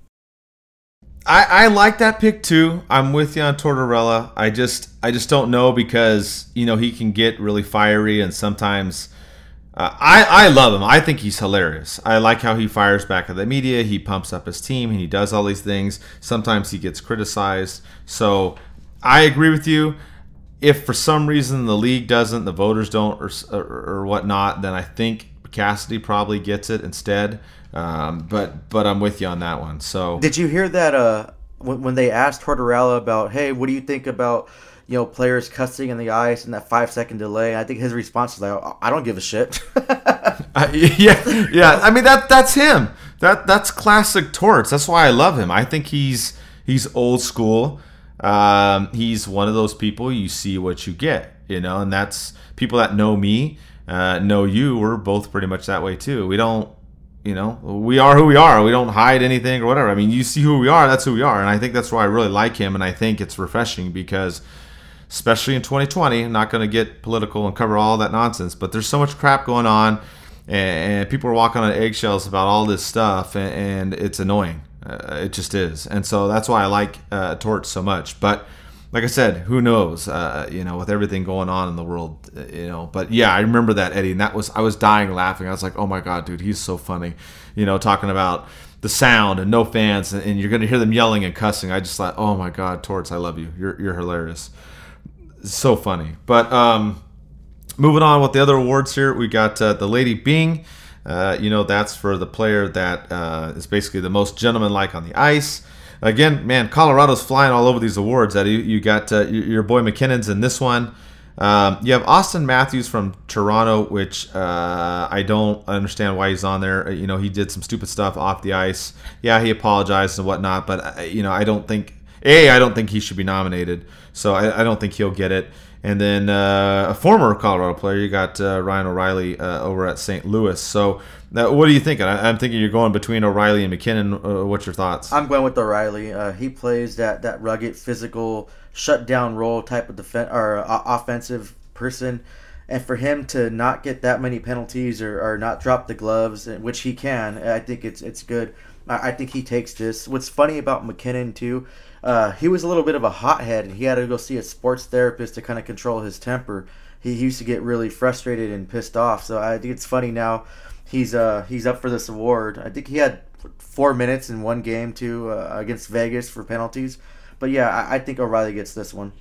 I, I like that pick too. I'm with you on Tortorella. I just I just don't know, because you know he can get really fiery, and sometimes uh, I I love him. I think he's hilarious. I like how he fires back at the media. He pumps up his team, and he does all these things. Sometimes he gets criticized. So I agree with you. If for some reason the league doesn't, the voters don't, or or, or whatnot, then I think Cassidy probably gets it instead. Um, but but I'm with you on that one. So did you hear that uh, when, when they asked Tortorella about, hey, what do you think about, you know, players cussing in the ice and that five second delay? I think his response was like, I don't give a shit. uh, yeah, yeah. I mean that that's him. That that's classic Torts. That's why I love him. I think he's he's old school. Um, he's one of those people, you see what you get, you know, and that's people that know me, uh, know you. We're both pretty much that way too. We don't. You know, we are who we are. We don't hide anything or whatever. I mean, you see who we are, that's who we are. And I think that's why I really like him. And I think it's refreshing because, especially in twenty twenty, I'm not going to get political and cover all that nonsense, but there's so much crap going on, and, and people are walking on eggshells about all this stuff, and, and it's annoying. Uh, it just is. And so that's why I like uh, Torch so much. But like I said, who knows, uh, you know, with everything going on in the world, you know. But yeah, I remember that, Eddie, and that was, I was dying laughing. I was like, oh my God, dude, he's so funny. You know, talking about, the sound and no fans, and, and you're going to hear them yelling and cussing. I just thought, oh my God, Torts, I love you. You're you're hilarious. It's so funny. But um, moving on with the other awards here, we got uh, the Lady Byng. Uh, you know, that's for the player that uh, is basically the most gentlemanlike on the ice. Again, man, Colorado's flying all over these awards. Eddie, you got uh, your boy McKinnon's in this one. Um, you have Austin Matthews from Toronto, which uh, I don't understand why he's on there. You know, he did some stupid stuff off the ice. Yeah, he apologized and whatnot, but uh, you know, I don't think a I don't think he should be nominated. So I, I don't think he'll get it. And then uh, a former Colorado player, you got uh, Ryan O'Reilly uh, over at Saint Louis. So uh, what are you thinking? I, I'm thinking you're going between O'Reilly and McKinnon. Uh, what's your thoughts? I'm going with O'Reilly. Uh, he plays that, that rugged, physical, shutdown role type of defen- or uh, offensive person. And for him to not get that many penalties or, or not drop the gloves, which he can, I think it's it's good. I, I think he takes this. What's funny about McKinnon, too, Uh, he was a little bit of a hothead, and he had to go see a sports therapist to kind of control his temper. He, he used to get really frustrated and pissed off. So I think it's funny now he's uh he's up for this award. I think he had four minutes in one game too uh, against Vegas for penalties. But yeah, I, I think O'Reilly gets this one.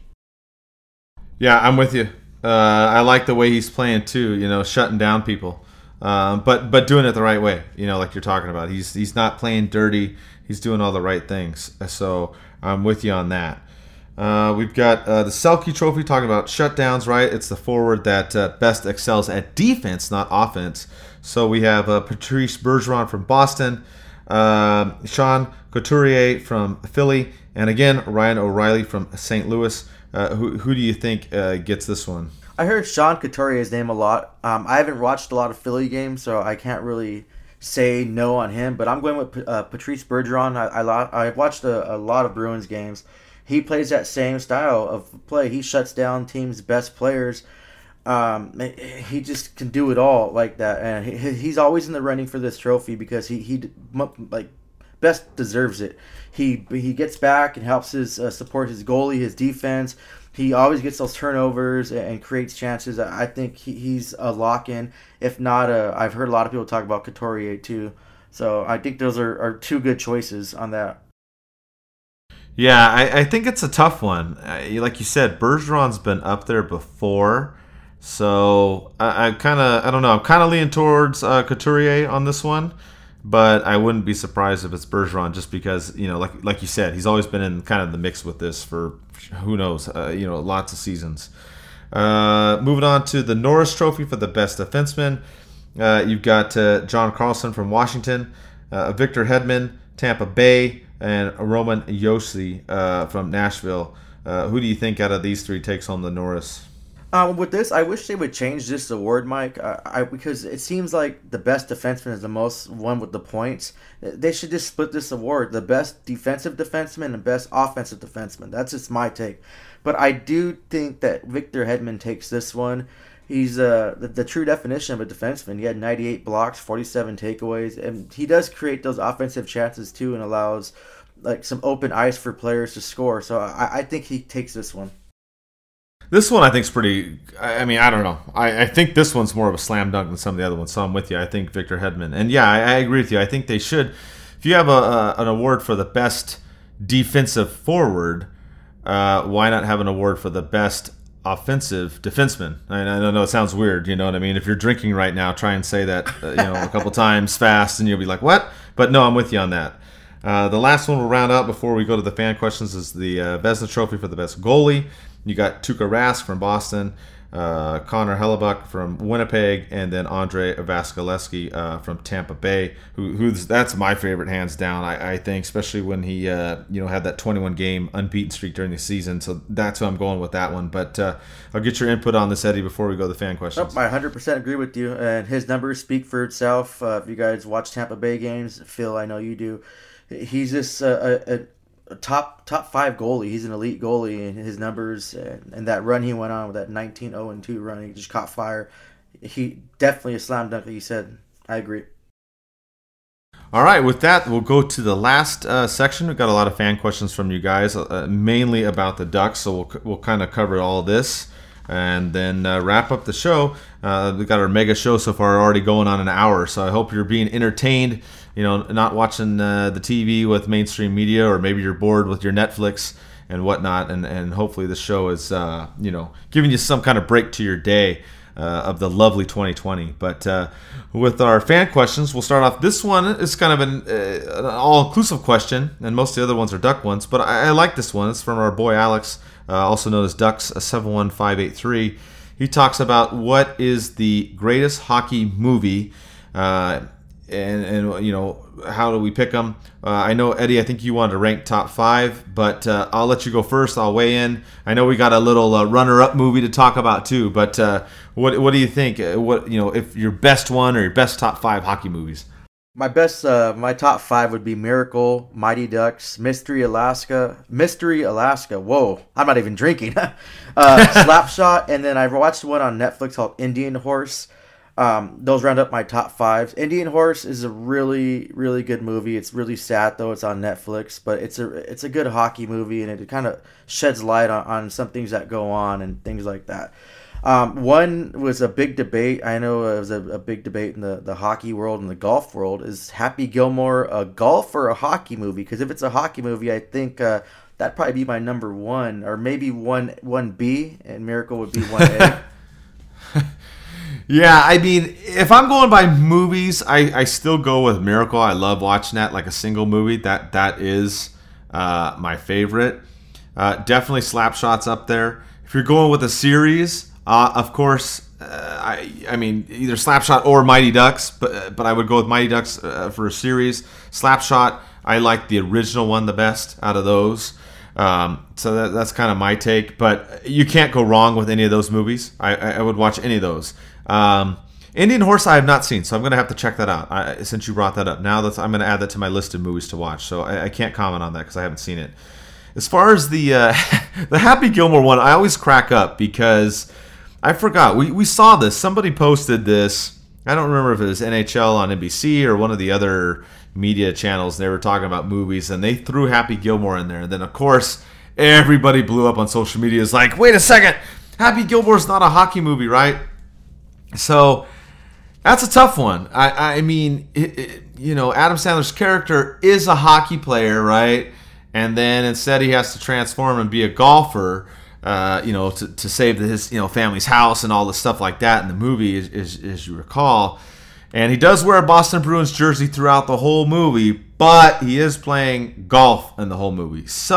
Yeah, I'm with you. Uh, I like the way he's playing too. You know, shutting down people, um, but but doing it the right way. You know, like you're talking about. He's he's not playing dirty. He's doing all the right things. So I'm with you on that. Uh, we've got uh, the Selke Trophy talking about shutdowns, right? It's the forward that uh, best excels at defense, not offense. So we have uh, Patrice Bergeron from Boston, uh, Sean Couturier from Philly, and again, Ryan O'Reilly from Saint Louis. Uh, who, who do you think uh, gets this one? I heard Sean Couturier's name a lot. Um, I haven't watched a lot of Philly games, so I can't really say no on him, but I'm going with uh, Patrice Bergeron. I, I I've watched a, a lot of Bruins games. He plays that same style of play. He shuts down teams' best players. Um, he just can do it all like that, and he, he's always in the running for this trophy because he he like best deserves it. He he gets back and helps his uh, support his goalie, his defense. He always gets those turnovers and creates chances. I think he, he's a lock-in. If not, a, I've heard a lot of people talk about Couturier too. So I think those are, are two good choices on that. Yeah, I, I think it's a tough one. I, like you said, Bergeron's been up there before. So I, I kind of, I don't know, I'm kind of leaning towards uh, Couturier on this one. But I wouldn't be surprised if it's Bergeron, just because, you know, like like you said, he's always been in kind of the mix with this for who knows, uh, you know, lots of seasons. Uh, moving on to the Norris Trophy for the best defenseman, uh, you've got uh, John Carlson from Washington, uh, Victor Hedman, Tampa Bay, and Roman Josi uh, from Nashville. Uh, who do you think out of these three takes home the Norris? Um, with this, I wish they would change this award, Mike. Uh, I because it seems like the best defenseman is the most one with the points. They should just split this award: the best defensive defenseman and best offensive defenseman. That's just my take. But I do think that Victor Hedman takes this one. He's uh, the, the true definition of a defenseman. He had ninety-eight blocks, forty-seven takeaways, and he does create those offensive chances too, and allows like some open ice for players to score. So I, I think he takes this one. This one I think is pretty. I mean, I don't know. I, I think this one's more of a slam dunk than some of the other ones. So I'm with you. I think Victor Hedman, and yeah, I, I agree with you. I think they should. If you have a, a an award for the best defensive forward, uh, why not have an award for the best offensive defenseman? I, I know it sounds weird. You know what I mean? If you're drinking right now, try and say that uh, you know a couple times fast, and you'll be like, "What?" But no, I'm with you on that. Uh, the last one we'll round out before we go to the fan questions is the uh, Vezina Trophy for the best goalie. You got Tuukka Rask from Boston, uh, Connor Hellebuyck from Winnipeg, and then Andre Vasilevskiy uh, from Tampa Bay. Who, who's that's my favorite, hands down. I, I think, especially when he uh, you know had that twenty-one game unbeaten streak during the season. So that's who I'm going with that one. But uh, I'll get your input on this, Eddie, before we go to the fan questions. Nope, I one hundred percent agree with you, and his numbers speak for itself. Uh, if you guys watch Tampa Bay games, Phil, I know you do. He's just a, a, a top top five goalie. He's an elite goalie, and his numbers and, and that run he went on with that nineteen oh two run, he just caught fire. He definitely a slam dunk, like you said. I agree. All right, with that, we'll go to the last uh, section. We've got a lot of fan questions from you guys, uh, mainly about the Ducks, so we'll we'll kind of cover all of this. and then uh, wrap up the show. Uh, we got our mega show so far already going on an hour, so I hope you're being entertained. You know, not watching uh, the T V with mainstream media, or maybe you're bored with your Netflix and whatnot, and, and hopefully the show is, uh, you know, giving you some kind of break to your day uh, of the lovely twenty twenty. But uh, with our fan questions, we'll start off. This one is kind of an, uh, an all-inclusive question, and most of the other ones are duck ones, but I, I like this one. It's from our boy Alex, uh, also known as Ducks seven one five eight three. He talks about what is the greatest hockey movie, uh, and, and you know, how do we pick them? Uh, I know, Eddie, I think you wanted to rank top five, but uh, I'll let you go first. I'll weigh in. I know we got a little uh, runner-up movie to talk about too, but uh, what what do you think? Uh, what you know, if your best one or your best top five hockey movies? My best, uh, my top five would be Miracle, Mighty Ducks, Mystery Alaska, Mystery Alaska. Whoa, I'm not even drinking. uh, Slapshot, and then I watched one on Netflix called Indian Horse. Um, those round up my top fives. Indian Horse is a really, really good movie. It's really sad though. It's on Netflix, but it's a it's a good hockey movie, and it kind of sheds light on, on some things that go on and things like that. Um, one was a big debate. I know it was a, a big debate in the, the hockey world and the golf world. Is Happy Gilmore a golf or a hockey movie? Because if it's a hockey movie, I think uh, that'd probably be my number one, or maybe one one B, and Miracle would be one A. Yeah, I mean, if I'm going by movies, I, I still go with Miracle. I love watching that, like a single movie. That that is uh, my favorite. Uh, definitely Slapshot's up there. If you're going with a series, uh, of course, uh, I I mean either Slapshot or Mighty Ducks, but but I would go with Mighty Ducks uh, for a series. Slapshot, I like the original one the best out of those. Um, so that, that's kind of my take. But you can't go wrong with any of those movies. I, I would watch any of those. Um, Indian Horse I have not seen, so I'm going to have to check that out. I, since you brought that up, now that's I'm going to add that to my list of movies to watch. So I, I can't comment on that because I haven't seen it. As far as the uh, the Happy Gilmore one, I always crack up because I forgot we we saw this. Somebody posted this. I don't remember if it was N H L on N B C or one of the other media channels. They were talking about movies, and they threw Happy Gilmore in there. And then of course everybody blew up on social media. Is like, wait a second, Happy Gilmore's not a hockey movie, right? So that's a tough one. I, I mean, it, it, you know, Adam Sandler's character is a hockey player, right? And then instead he has to transform and be a golfer, uh, you know, to, to save his you know family's house and all the stuff like that in the movie, as, as, as you recall. And he does wear a Boston Bruins jersey throughout the whole movie, but he is playing golf in the whole movie. So,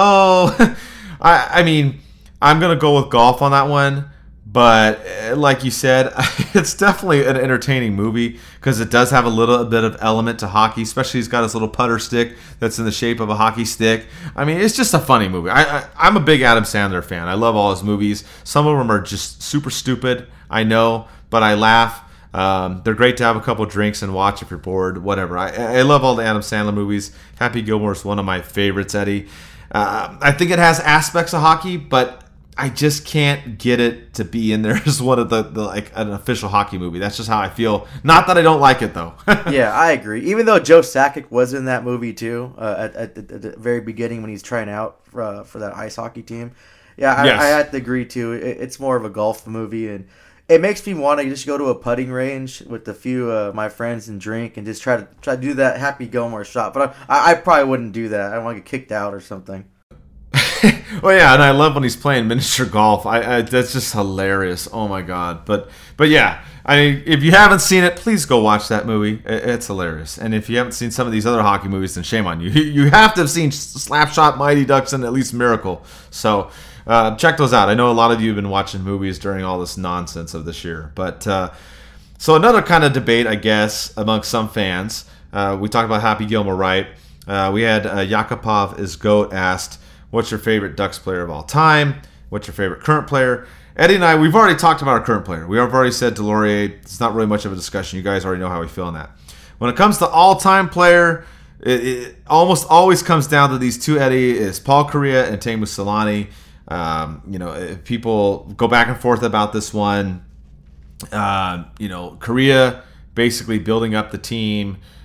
I, I mean, I'm going to go with golf on that one. But like you said, it's definitely an entertaining movie because it does have a little bit of element to hockey, especially he's got his little putter stick that's in the shape of a hockey stick. I mean, it's just a funny movie. I, I, I'm a big Adam Sandler fan. I love all his movies. Some of them are just super stupid, I know, but I laugh. Um, they're great to have a couple drinks and watch if you're bored, whatever. I, I love all the Adam Sandler movies. Happy Gilmore is one of my favorites, Eddie. Uh, I think it has aspects of hockey, but I just can't get it to be in there as one of the, the like an official hockey movie. That's just how I feel. Not that I don't like it though. Yeah, I agree. Even though Joe Sakic was in that movie too, uh, at, at, the, at the very beginning when he's trying out for, uh, for that ice hockey team. Yeah, I, yes. I had to agree too. It, it's more of a golf movie, and it makes me want to just go to a putting range with a few of uh, my friends and drink and just try to try to do that Happy Gilmore shot. But I, I probably wouldn't do that. I don't want to get kicked out or something. Well, yeah, and I love when he's playing miniature golf. I, I that's just hilarious. Oh my god! But but yeah, I mean, if you haven't seen it, please go watch that movie. It, it's hilarious. And if you haven't seen some of these other hockey movies, then shame on you. You have to have seen Slapshot, Mighty Ducks, and at least Miracle. So uh, check those out. I know a lot of you have been watching movies during all this nonsense of this year. But uh, so another kind of debate, I guess, among some fans. Uh, we talked about Happy Gilmore, right? Uh, we had uh, Yakupov is GOAT asked, what's your favorite Ducks player of all time? What's your favorite current player? Eddie and I, we've already talked about our current player. We have already said Delorier. It's not really much of a discussion. You guys already know how we feel on that. When it comes to all-time player, it, it almost always comes down to these two, Eddie, is Paul Kariya and Teemu Selanne. Um, you know, people go back and forth about this one. Uh, you know, Kariya basically building up the team,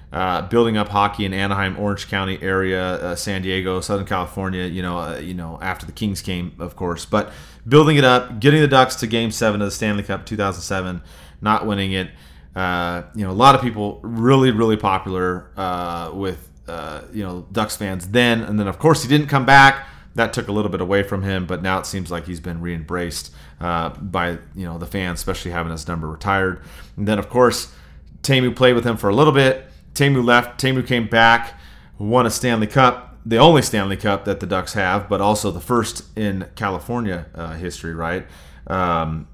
uh, building up hockey in Anaheim, Orange County area, uh, San Diego, Southern California. You know, uh, you know, after the Kings came, of course, but building it up, getting the Ducks to Game Seven of the Stanley Cup two thousand seven, not winning it. Uh, you know, a lot of people really, really popular uh, with uh, you know Ducks fans then, and then of course he didn't come back. That took a little bit away from him, but now it seems like he's been re-embraced uh, by you know the fans, especially having his number retired. And then of course Teemu played with him for a little bit. Teemu left. Teemu came back, won a Stanley Cup, the only Stanley Cup that the Ducks have, but also the first in California uh, history, right? Um,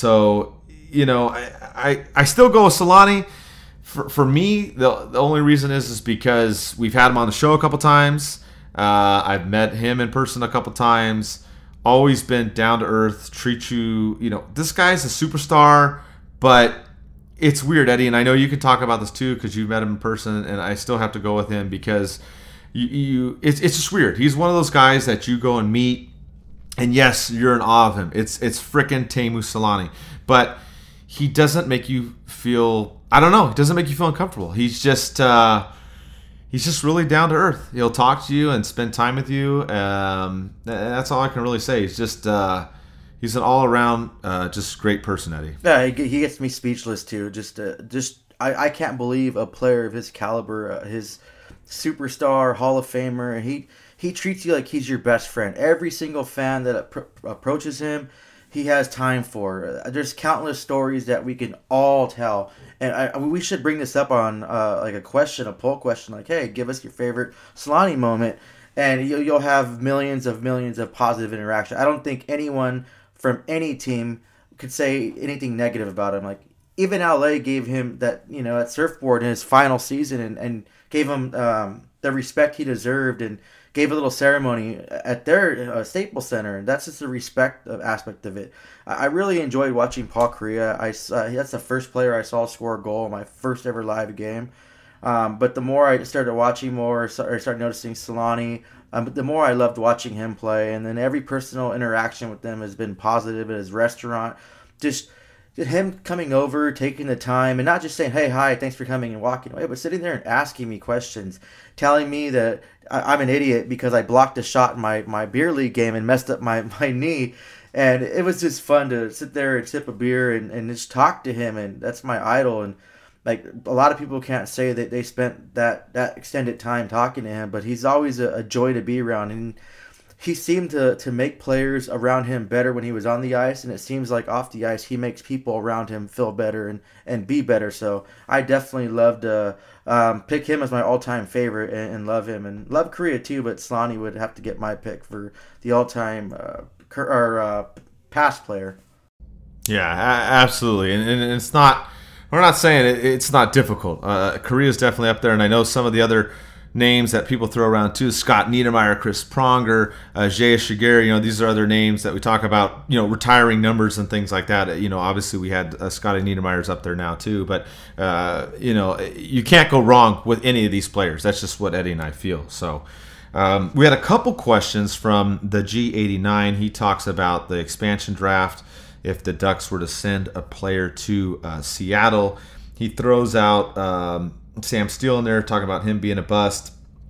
so you know, I, I I still go with Selanne. For for me, the the only reason is is because we've had him on the show a couple times. Uh, I've met him in person a couple times. Always been down to earth. Treat you, you know, this guy's a superstar, but it's weird, Eddie. And I know you can talk about this too because you've met him in person, and I still have to go with him because you, you it's it's just weird. He's one of those guys that you go and meet, and yes, you're in awe of him. It's it's frickin' Teemu Selanne, but he doesn't make you feel. I don't know. He doesn't make you feel uncomfortable. He's just. Uh, He's just really down to earth. He'll talk to you and spend time with you. Um, that's all I can really say. He's just uh, he's an all around uh, just great person, Eddie. Yeah, he, he gets me speechless too. Just uh, just I, I can't believe a player of his caliber, uh, his superstar, Hall of Famer. He he treats you like he's your best friend. Every single fan that appro- approaches him, he has time for. There's countless stories that we can all tell. And I, we should bring this up on uh, like a question, a poll question, like, hey, give us your favorite Selanne moment, and you'll, you'll have millions of millions of positive interaction. I don't think anyone from any team could say anything negative about him. Like, even L A gave him that, you know, that surfboard in his final season and, and gave him um, the respect he deserved and gave a little ceremony at their uh, Staples Center, and that's just the respect aspect of it. I really enjoyed watching Paul Kariya. I uh, that's the first player I saw score a goal in my first ever live game. Um, but the more I started watching more, or started noticing Selanne, um, the more I loved watching him play. And then every personal interaction with them has been positive at his restaurant. Just him coming over, taking the time, and not just saying, hey, hi, thanks for coming and walking away, but sitting there and asking me questions, telling me that I'm an idiot because I blocked a shot in my, my beer league game and messed up my, my knee. And it was just fun to sit there and sip a beer and, and just talk to him. And that's my idol. And like a lot of people can't say that they spent that, that extended time talking to him, but he's always a, a joy to be around. And he seemed to, to make players around him better when he was on the ice, and it seems like off the ice he makes people around him feel better and, and be better. So I definitely love to um, pick him as my all-time favorite and, and love him. And love Kariya too, but Selanne would have to get my pick for the all-time uh, or uh, past player. Yeah, a- absolutely. And, and it's not, we're not saying it, it's not difficult. Uh, Kariya's definitely up there, and I know some of the other names that people throw around too: Scott Niedermayer, Chris Pronger, uh, Jay Shigeru. You know, these are other names that we talk about, you know, retiring numbers and things like that. You know, obviously we had uh, Scotty Niedermayer's up there now too, but uh, you know, you can't go wrong with any of these players. That's just what Eddie and I feel. So um, we had a couple questions from the G eighty-nine. He talks about the expansion draft. If the Ducks were to send a player to uh, Seattle, he throws out um, Sam Steele in there, talking about him being a bust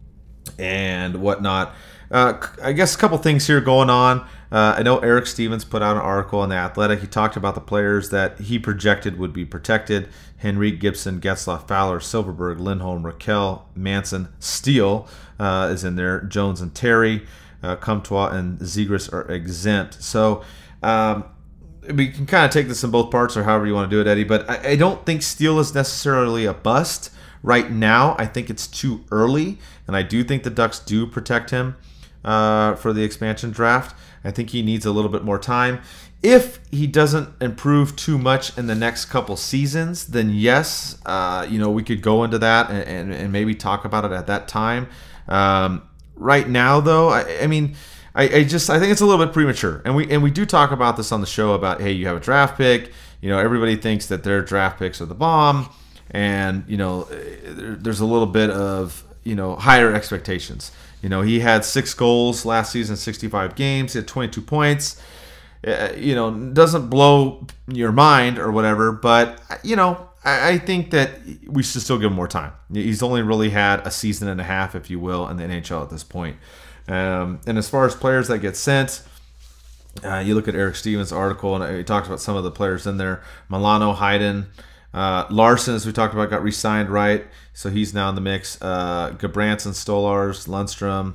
and whatnot. Uh, I guess a couple things here going on. Uh, I know Eric Stevens put out an article in The Athletic. He talked about the players that he projected would be protected: Henrique, Gibson, Getzlaf, Fowler, Silverberg, Lindholm, Raquel, Manson. Steele uh, is in there. Jones and Terry, uh, Comtois and Zegras are exempt. So um, we can kind of take this in both parts, or however you want to do it, Eddie. But I, I don't think Steele is necessarily a bust. Right now, I think it's too early, and I do think the Ducks do protect him uh, for the expansion draft. I think he needs a little bit more time. If he doesn't improve too much in the next couple seasons, then yes, uh, you know, we could go into that and, and, and maybe talk about it at that time. Um, right now, though, I, I mean, I, I just I think it's a little bit premature, and we and we do talk about this on the show about, hey, you have a draft pick. You know, everybody thinks that their draft picks are the bomb. And, you know, there's a little bit of, you know, higher expectations. You know, he had six goals last season, sixty-five games. He had twenty-two points. Uh, you know, doesn't blow your mind or whatever. But, you know, I, I think that we should still give him more time. He's only really had a season and a half, if you will, in the N H L at this point. Um, and as far as players that get sent, uh, you look at Eric Stevens' article, and he talked about some of the players in there. Milano, Hayden, uh, Larson, as we talked about, got re-signed, right? So he's now in the mix. Uh, Gabranson, Stolars, Lundstrom.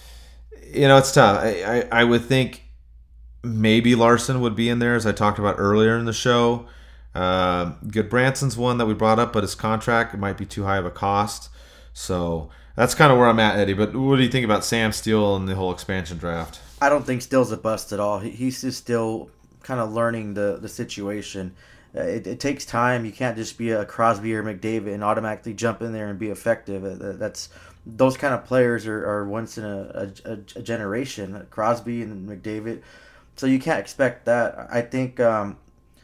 You know, it's tough. I, I, I would think maybe Larson would be in there, as I talked about earlier in the show. Uh, Goodbranson's one that we brought up, but his contract, it might be too high of a cost. So that's kind of where I'm at, Eddie. But what do you think about Sam Steele and the whole expansion draft? I don't think Steele's a bust at all. He, he's just still kind of learning the, the situation. Uh, it, it takes time. You can't just be a Crosby or McDavid and automatically jump in there and be effective. Uh, that's those kind of players are, are once in a, a, a generation, Crosby and McDavid. So you can't expect that. I think, um,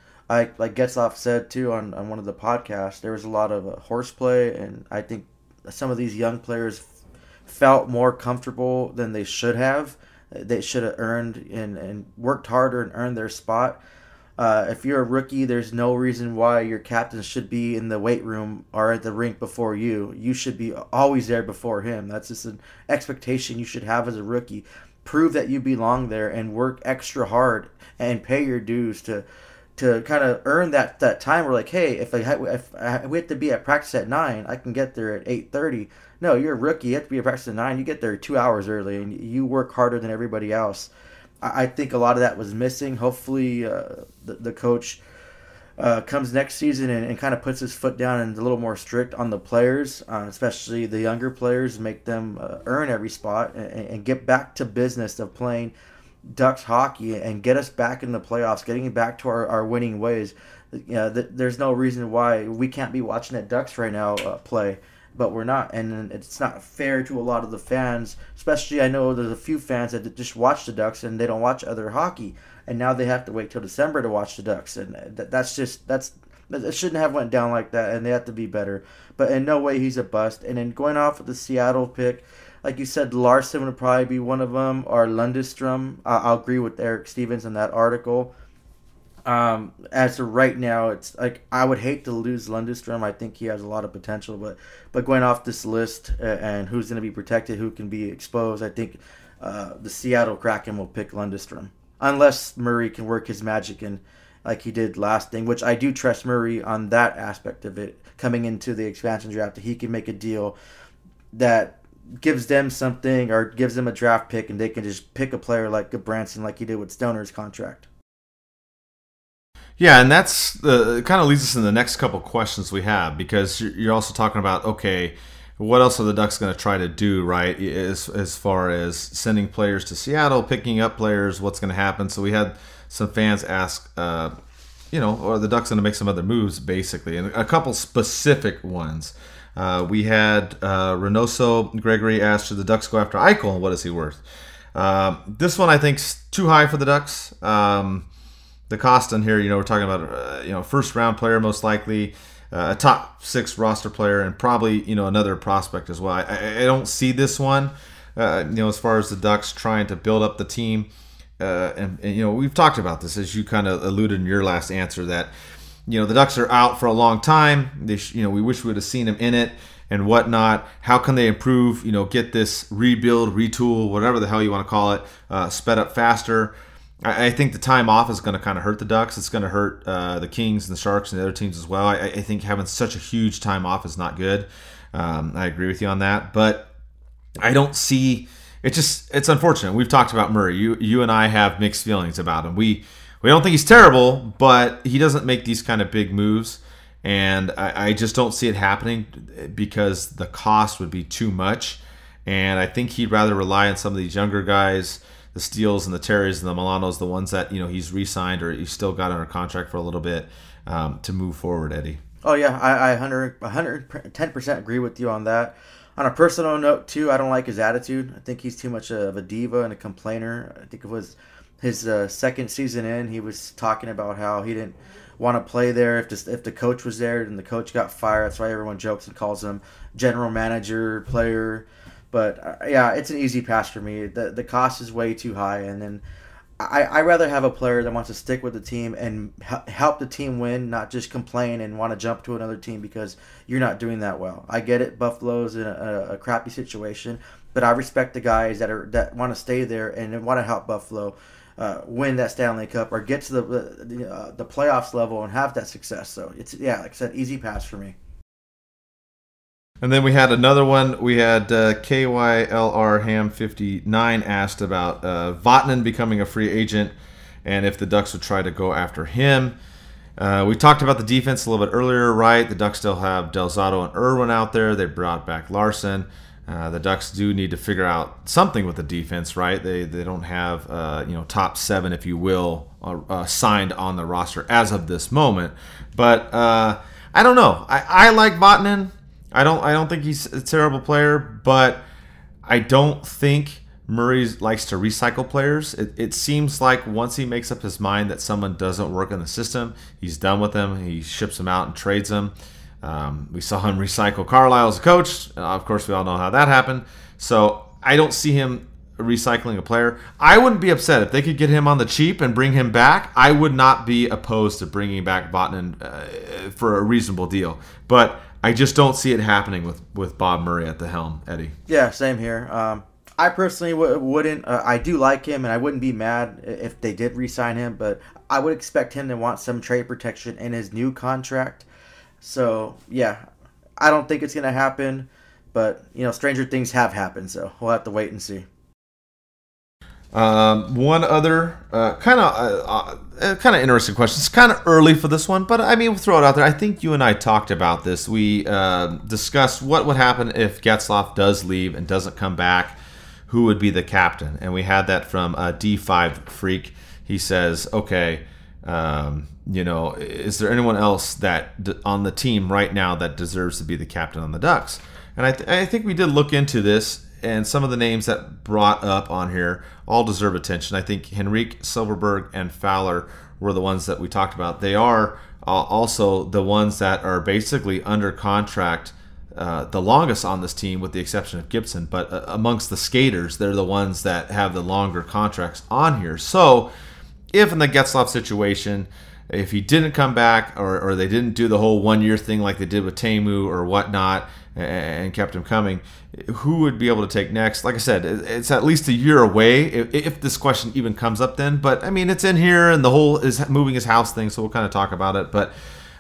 I like Getzlaf said too on, on one of the podcasts, there was a lot of uh, horseplay, and I think some of these young players felt more comfortable than they should have. They should have earned and, and worked harder and earned their spot. Uh, if you're a rookie, there's no reason why your captain should be in the weight room or at the rink before you. You should be always there before him. That's just an expectation you should have as a rookie. Prove that you belong there and work extra hard and pay your dues to to kind of earn that, that time. We're like, hey, if, I, if I, we have to be at practice at nine, I can get there at eight thirty. No, you're a rookie. You have to be at practice at nine. You get there two hours early, and you work harder than everybody else. I, I think a lot of that was missing. Hopefully uh, the, the coach uh, comes next season and, and kind of puts his foot down and is a little more strict on the players, uh, especially the younger players, make them uh, earn every spot and, and get back to business of playing Ducks hockey and get us back in the playoffs, getting back to our, our winning ways. You know, th- there's no reason why we can't be watching the Ducks right now uh, play, but we're not, and it's not fair to a lot of the fans. Especially, I know there's a few fans that just watch the Ducks and they don't watch other hockey, and now they have to wait till December to watch the Ducks, and th- that's just that's it shouldn't have went down like that, and they have to be better. But in no way he's a bust. And then going off with the Seattle pick, like you said, Larson would probably be one of them, or Lundestrom. Uh, I'll agree with Eric Stevens in that article. Um, as of right now, it's like I would hate to lose Lundestrom. I think he has a lot of potential, but but going off this list uh, and who's going to be protected, who can be exposed, I think uh, the Seattle Kraken will pick Lundestrom, unless Murray can work his magic in like he did last thing, which I do trust Murray on that aspect of it. Coming into the expansion draft, he can make a deal that gives them something or gives them a draft pick, and they can just pick a player like Branson, like he did with Stoner's contract. Yeah, and that's the it kind of leads us in the next couple questions we have, because you're also talking about, okay, what else are the Ducks going to try to do, right, as as far as sending players to Seattle, picking up players, what's going to happen? So we had some fans ask, uh, you know, are the Ducks going to make some other moves, basically, and a couple specific ones. Uh, we had uh, Reynoso Gregory asked, should the Ducks go after Eichel, and what is he worth? Uh, this one I think's too high for the Ducks. Um, the cost on here, you know, we're talking about uh, you know first round player most likely, uh, a top six roster player, and probably you know another prospect as well. I, I, I don't see this one, uh, you know, as far as the Ducks trying to build up the team, uh, and, and you know we've talked about this as you kind of alluded in your last answer that. You know, the Ducks are out for a long time. They, sh- you know, we wish we would have seen them in it and whatnot. How can they improve? You know, get this rebuild, retool, whatever the hell you want to call it, uh, sped up faster. I, I think the time off is going to kind of hurt the Ducks. It's going to hurt uh, the Kings and the Sharks and the other teams as well. I, I think having such a huge time off is not good. Um, I agree with you on that, but I don't see. It's just it's unfortunate. We've talked about Murray. You you and I have mixed feelings about him. We. We don't think he's terrible, but he doesn't make these kind of big moves, and I, I just don't see it happening because the cost would be too much, and I think he'd rather rely on some of these younger guys, the Steels and the Terrys and the Milanos, the ones that you know he's re-signed or he's still got under contract for a little bit um, to move forward, Eddie. Oh, yeah, I, I one hundred ten percent agree with you on that. On a personal note, too, I don't like his attitude. I think he's too much of a diva and a complainer. I think it was... His uh, second season in, he was talking about how he didn't want to play there if the, if the coach was there, and the coach got fired. That's why everyone jokes and calls him general manager, player. But, uh, yeah, it's an easy pass for me. The the cost is way too high. And then I I rather have a player that wants to stick with the team and help the team win, not just complain and want to jump to another team because you're not doing that well. I get it. Buffalo's in a, a crappy situation, but I respect the guys that are that want to stay there and want to help Buffalo uh, win that Stanley Cup or get to the the, uh, the playoffs level and have that success. So it's yeah, like I said, easy pass for me. And then we had another one. We had uh, K Y L R Ham fifty-nine asked about uh, Vatanen becoming a free agent and if the Ducks would try to go after him. Uh, we talked about the defense a little bit earlier, right? The Ducks still have Del Zotto and Irwin out there. They brought back Larson. Uh, the Ducks do need to figure out something with the defense, right? They they don't have uh, you know top seven, if you will, uh, uh, signed on the roster as of this moment. But uh, I don't know. I, I like Vatanen. I don't I don't think he's a terrible player, but I don't think Murray likes to recycle players. It, it seems like once he makes up his mind that someone doesn't work in the system, he's done with them. He ships them out and trades them. Um, we saw him recycle Carlisle as a coach. Uh, of course, we all know how that happened. So I don't see him recycling a player. I wouldn't be upset if they could get him on the cheap and bring him back. I would not be opposed to bringing back Vatanen uh, for a reasonable deal. But I just don't see it happening with, with Bob Murray at the helm, Eddie. Yeah, same here. Um, I personally w- wouldn't. Uh, I do like him, and I wouldn't be mad if they did re-sign him. But I would expect him to want some trade protection in his new contract. So yeah, I don't think it's gonna happen. But you know, stranger things have happened, so we'll have to wait and see. Um, one other uh, kind of uh, uh, kind of interesting question. It's kind of early for this one, but I mean, we'll throw it out there. I think you and I talked about this. We uh, discussed what would happen if Getzlaf does leave and doesn't come back. Who would be the captain? And we had that from uh, D five Freak. He says, okay, um, you know, is there anyone else that d- on the team right now that deserves to be the captain on the Ducks? And I, th- I think we did look into this. And some of the names that brought up on here all deserve attention. I think Henrique, Silverberg, and Fowler were the ones that we talked about. They are uh, also the ones that are basically under contract uh, the longest on this team, with the exception of Gibson. But uh, amongst the skaters, they're the ones that have the longer contracts on here. So if in the Getzlaf situation, if he didn't come back or, or they didn't do the whole one-year thing like they did with Teemu or whatnot and kept him coming, who would be able to take next? Like I said, it's at least a year away if, if this question even comes up then. But, I mean, it's in here and the whole is moving his house thing, so we'll kind of talk about it. But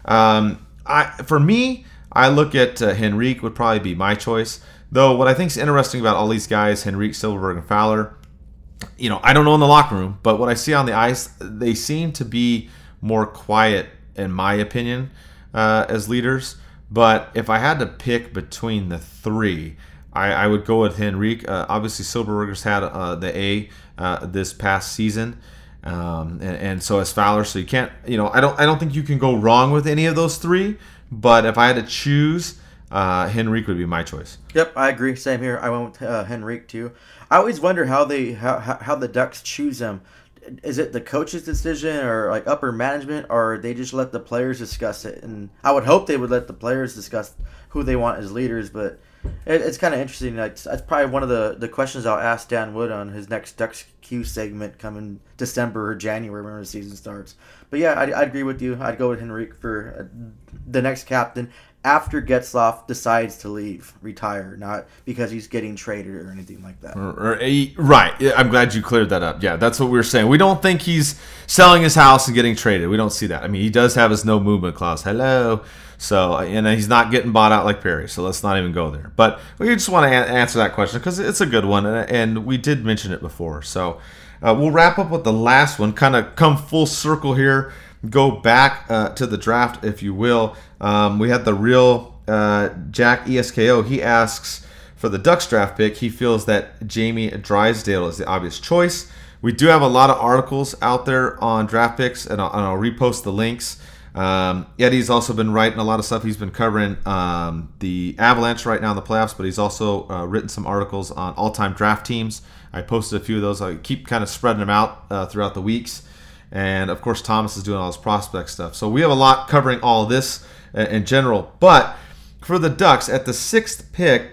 um, I, for me, I look at uh, Henrique would probably be my choice. Though what I think is interesting about all these guys, Henrique, Silverberg, and Fowler, you know, I don't know in the locker room, but what I see on the ice, they seem to be more quiet, in my opinion, uh, as leaders. But if I had to pick between the three, I, I would go with Henrique. Uh, obviously, Silverberger's had uh, the A uh, this past season, um, and, and so has Fowler. So you can't, you know, I don't, I don't think you can go wrong with any of those three. But if I had to choose, uh, Henrique would be my choice. Yep, I agree. Same here. I went with uh, Henrique too. I always wonder how they, how how the Ducks choose them. Is it the coach's decision or like upper management, or they just let the players discuss it? And I would hope they would let the players discuss who they want as leaders, but it, it's kind of interesting. Like, that's probably one of the, the questions I'll ask Dan Wood on his next Ducks Q segment coming December or January when the season starts. But yeah, I, I agree with you. I'd go with Henrique for the next captain after Getzlaf decides to leave, retire, not because he's getting traded or anything like that. Or, or, right. I'm glad you cleared that up. Yeah, that's what we were saying. We don't think he's selling his house and getting traded. We don't see that. I mean, he does have his no movement clause. Hello. So, and he's not getting bought out like Perry, so let's not even go there. But we just want to a- answer that question because it's a good one, and, and we did mention it before. So uh, we'll wrap up with the last one, kind of come full circle here. Go back uh, to the draft, if you will. Um, we had the real uh, Jack E S K O. He asks for the Ducks draft pick. He feels that Jamie Drysdale is the obvious choice. We do have a lot of articles out there on draft picks, and I'll, and I'll repost the links. Um, Eddie's also been writing a lot of stuff. He's been covering um, the Avalanche right now in the playoffs, but he's also uh, written some articles on all-time draft teams. I posted a few of those. I keep kind of spreading them out uh, throughout the weeks. And, of course, Thomas is doing all his prospect stuff. So we have a lot covering all of this in general. But for the Ducks, at the sixth pick,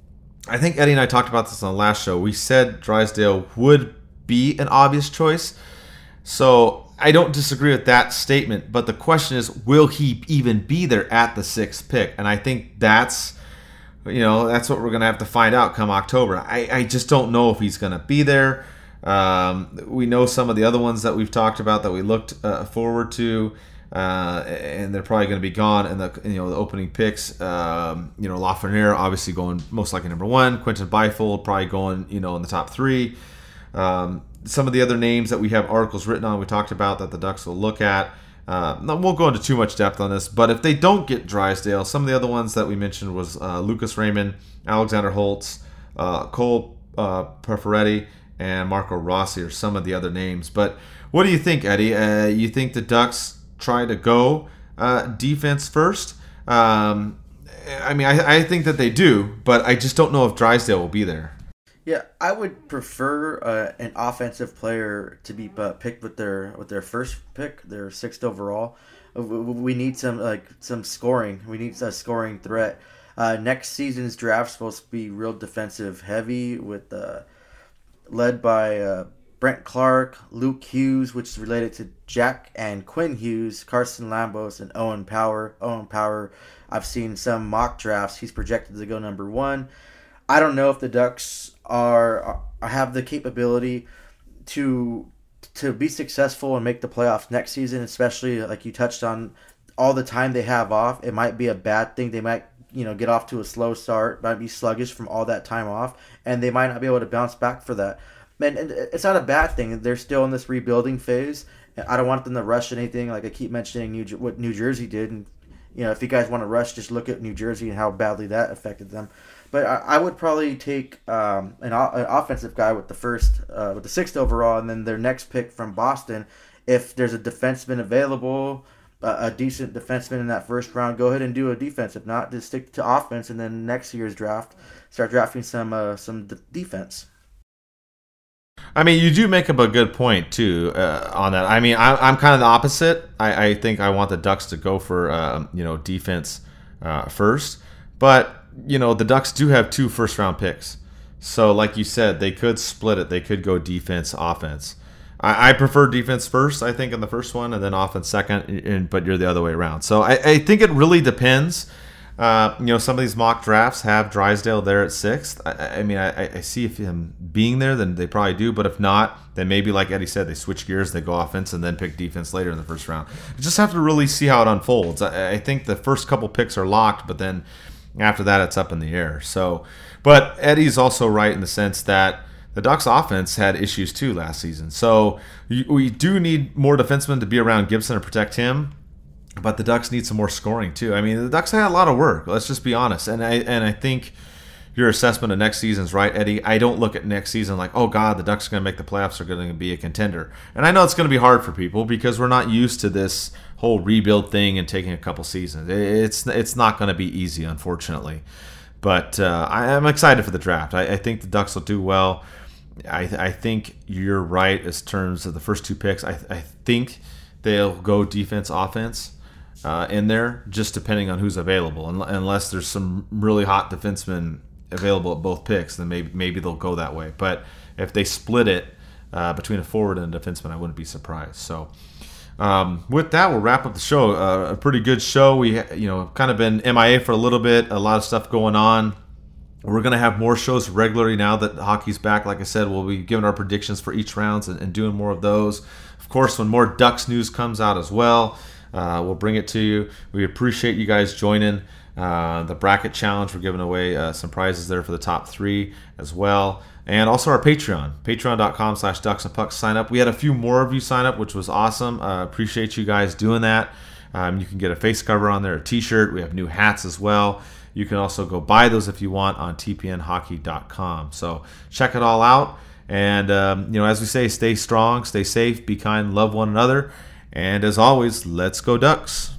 I think Eddie and I talked about this on the last show. We said Drysdale would be an obvious choice. So I don't disagree with that statement, but the question is, will he even be there at the sixth pick? And I think that's, you know, that's what we're going to have to find out come October. I, I just don't know if he's going to be there. Um, we know some of the other ones that we've talked about that we looked uh, forward to, uh, and they're probably going to be gone in the, you know, the opening picks. Um, you know, Lafreniere obviously going most likely number one. Quinton Byfold probably going, you know, in the top three. Um, some of the other names that we have articles written on, we talked about that the Ducks will look at. Uh, we won't go into too much depth on this, but if they don't get Drysdale, some of the other ones that we mentioned was uh, Lucas Raymond, Alexander Holtz, uh, Cole uh, Perfetti, and Marco Rossi are some of the other names. But what do you think, Eddie? Uh, you think the Ducks try to go uh, defense first? Um, I mean, I, I think that they do, but I just don't know if Drysdale will be there. Yeah, I would prefer uh, an offensive player to be uh, picked with their with their first pick, their sixth overall. We need some like some scoring. We need a scoring threat. Uh, next season's draft is supposed to be real defensive heavy, with uh, led by uh, Brent Clark, Luke Hughes, which is related to Jack and Quinn Hughes, Carson Lambos, and Owen Power. Owen Power, I've seen some mock drafts. He's projected to go number one. I don't know if the Ducks are, are have the capability to to be successful and make the playoffs next season, especially like you touched on, all the time they have off. It might be a bad thing. They might, you know, get off to a slow start, might be sluggish from all that time off, and they might not be able to bounce back for that. And it's not a bad thing. They're still in this rebuilding phase. I don't want them to rush anything. Like I keep mentioning New, what New Jersey did, and you know, if you guys want to rush, just look at New Jersey and how badly that affected them. But I, I would probably take um, an, an offensive guy with the first, uh, with the sixth overall, and then their next pick from Boston. If there's a defenseman available, uh, a decent defenseman in that first round, go ahead and do a defense. If not, just stick to offense, and then next year's draft, start drafting some uh, some d- defense. I mean, you do make up a good point, too, uh, on that. I mean, I, I'm kind of the opposite. I, I think I want the Ducks to go for, uh, you know, defense uh, first. But, you know, the Ducks do have two first-round picks. So, like you said, they could split it. They could go defense, offense. I, I prefer defense first, I think, in the first one, and then offense second, and, but you're the other way around. So, I, I think it really depends. Uh, you know, some of these mock drafts have Drysdale there at sixth. I, I mean, I, I see if him being there, then they probably do. But if not, then maybe, like Eddie said, they switch gears, they go offense, and then pick defense later in the first round. You just have to really see how it unfolds. I, I think the first couple picks are locked, but then after that, it's up in the air. So, but Eddie's also right in the sense that the Ducks offense had issues too last season. So we do need more defensemen to be around Gibson and protect him. But the Ducks need some more scoring too. I mean, the Ducks had a lot of work. Let's just be honest. And I and I think your assessment of next season's right, Eddie. I don't look at next season like, oh God, the Ducks are going to make the playoffs. They're going to be a contender. And I know it's going to be hard for people because we're not used to this whole rebuild thing and taking a couple seasons. It's it's not going to be easy, unfortunately. But uh, I am excited for the draft. I, I think the Ducks will do well. I I think you're right as terms of the first two picks. I I think they'll go defense, offense. Uh, in there, just depending on who's available. Unless there's some really hot defensemen available at both picks, then maybe maybe they'll go that way. But if they split it uh, between a forward and a defenseman, I wouldn't be surprised. So um, with that, we'll wrap up the show. Uh, a pretty good show. We you know kind of been M I A for a little bit. A lot of stuff going on. We're going to have more shows regularly now that hockey's back. Like I said, we'll be giving our predictions for each rounds and, and doing more of those. Of course, when more Ducks news comes out as well, Uh, we'll bring it to you. We appreciate you guys joining uh, the bracket challenge. We're giving away uh, some prizes there for the top three as well. And also our Patreon, patreon.com slash ducks and pucks sign up. We had a few more of you sign up, which was awesome. Uh, appreciate you guys doing that. Um, you can get a face cover on there, a t-shirt. We have new hats as well. You can also go buy those if you want on t p n hockey dot com. So check it all out. And, um, you know, as we say, stay strong, stay safe, be kind, love one another. And as always, let's go Ducks.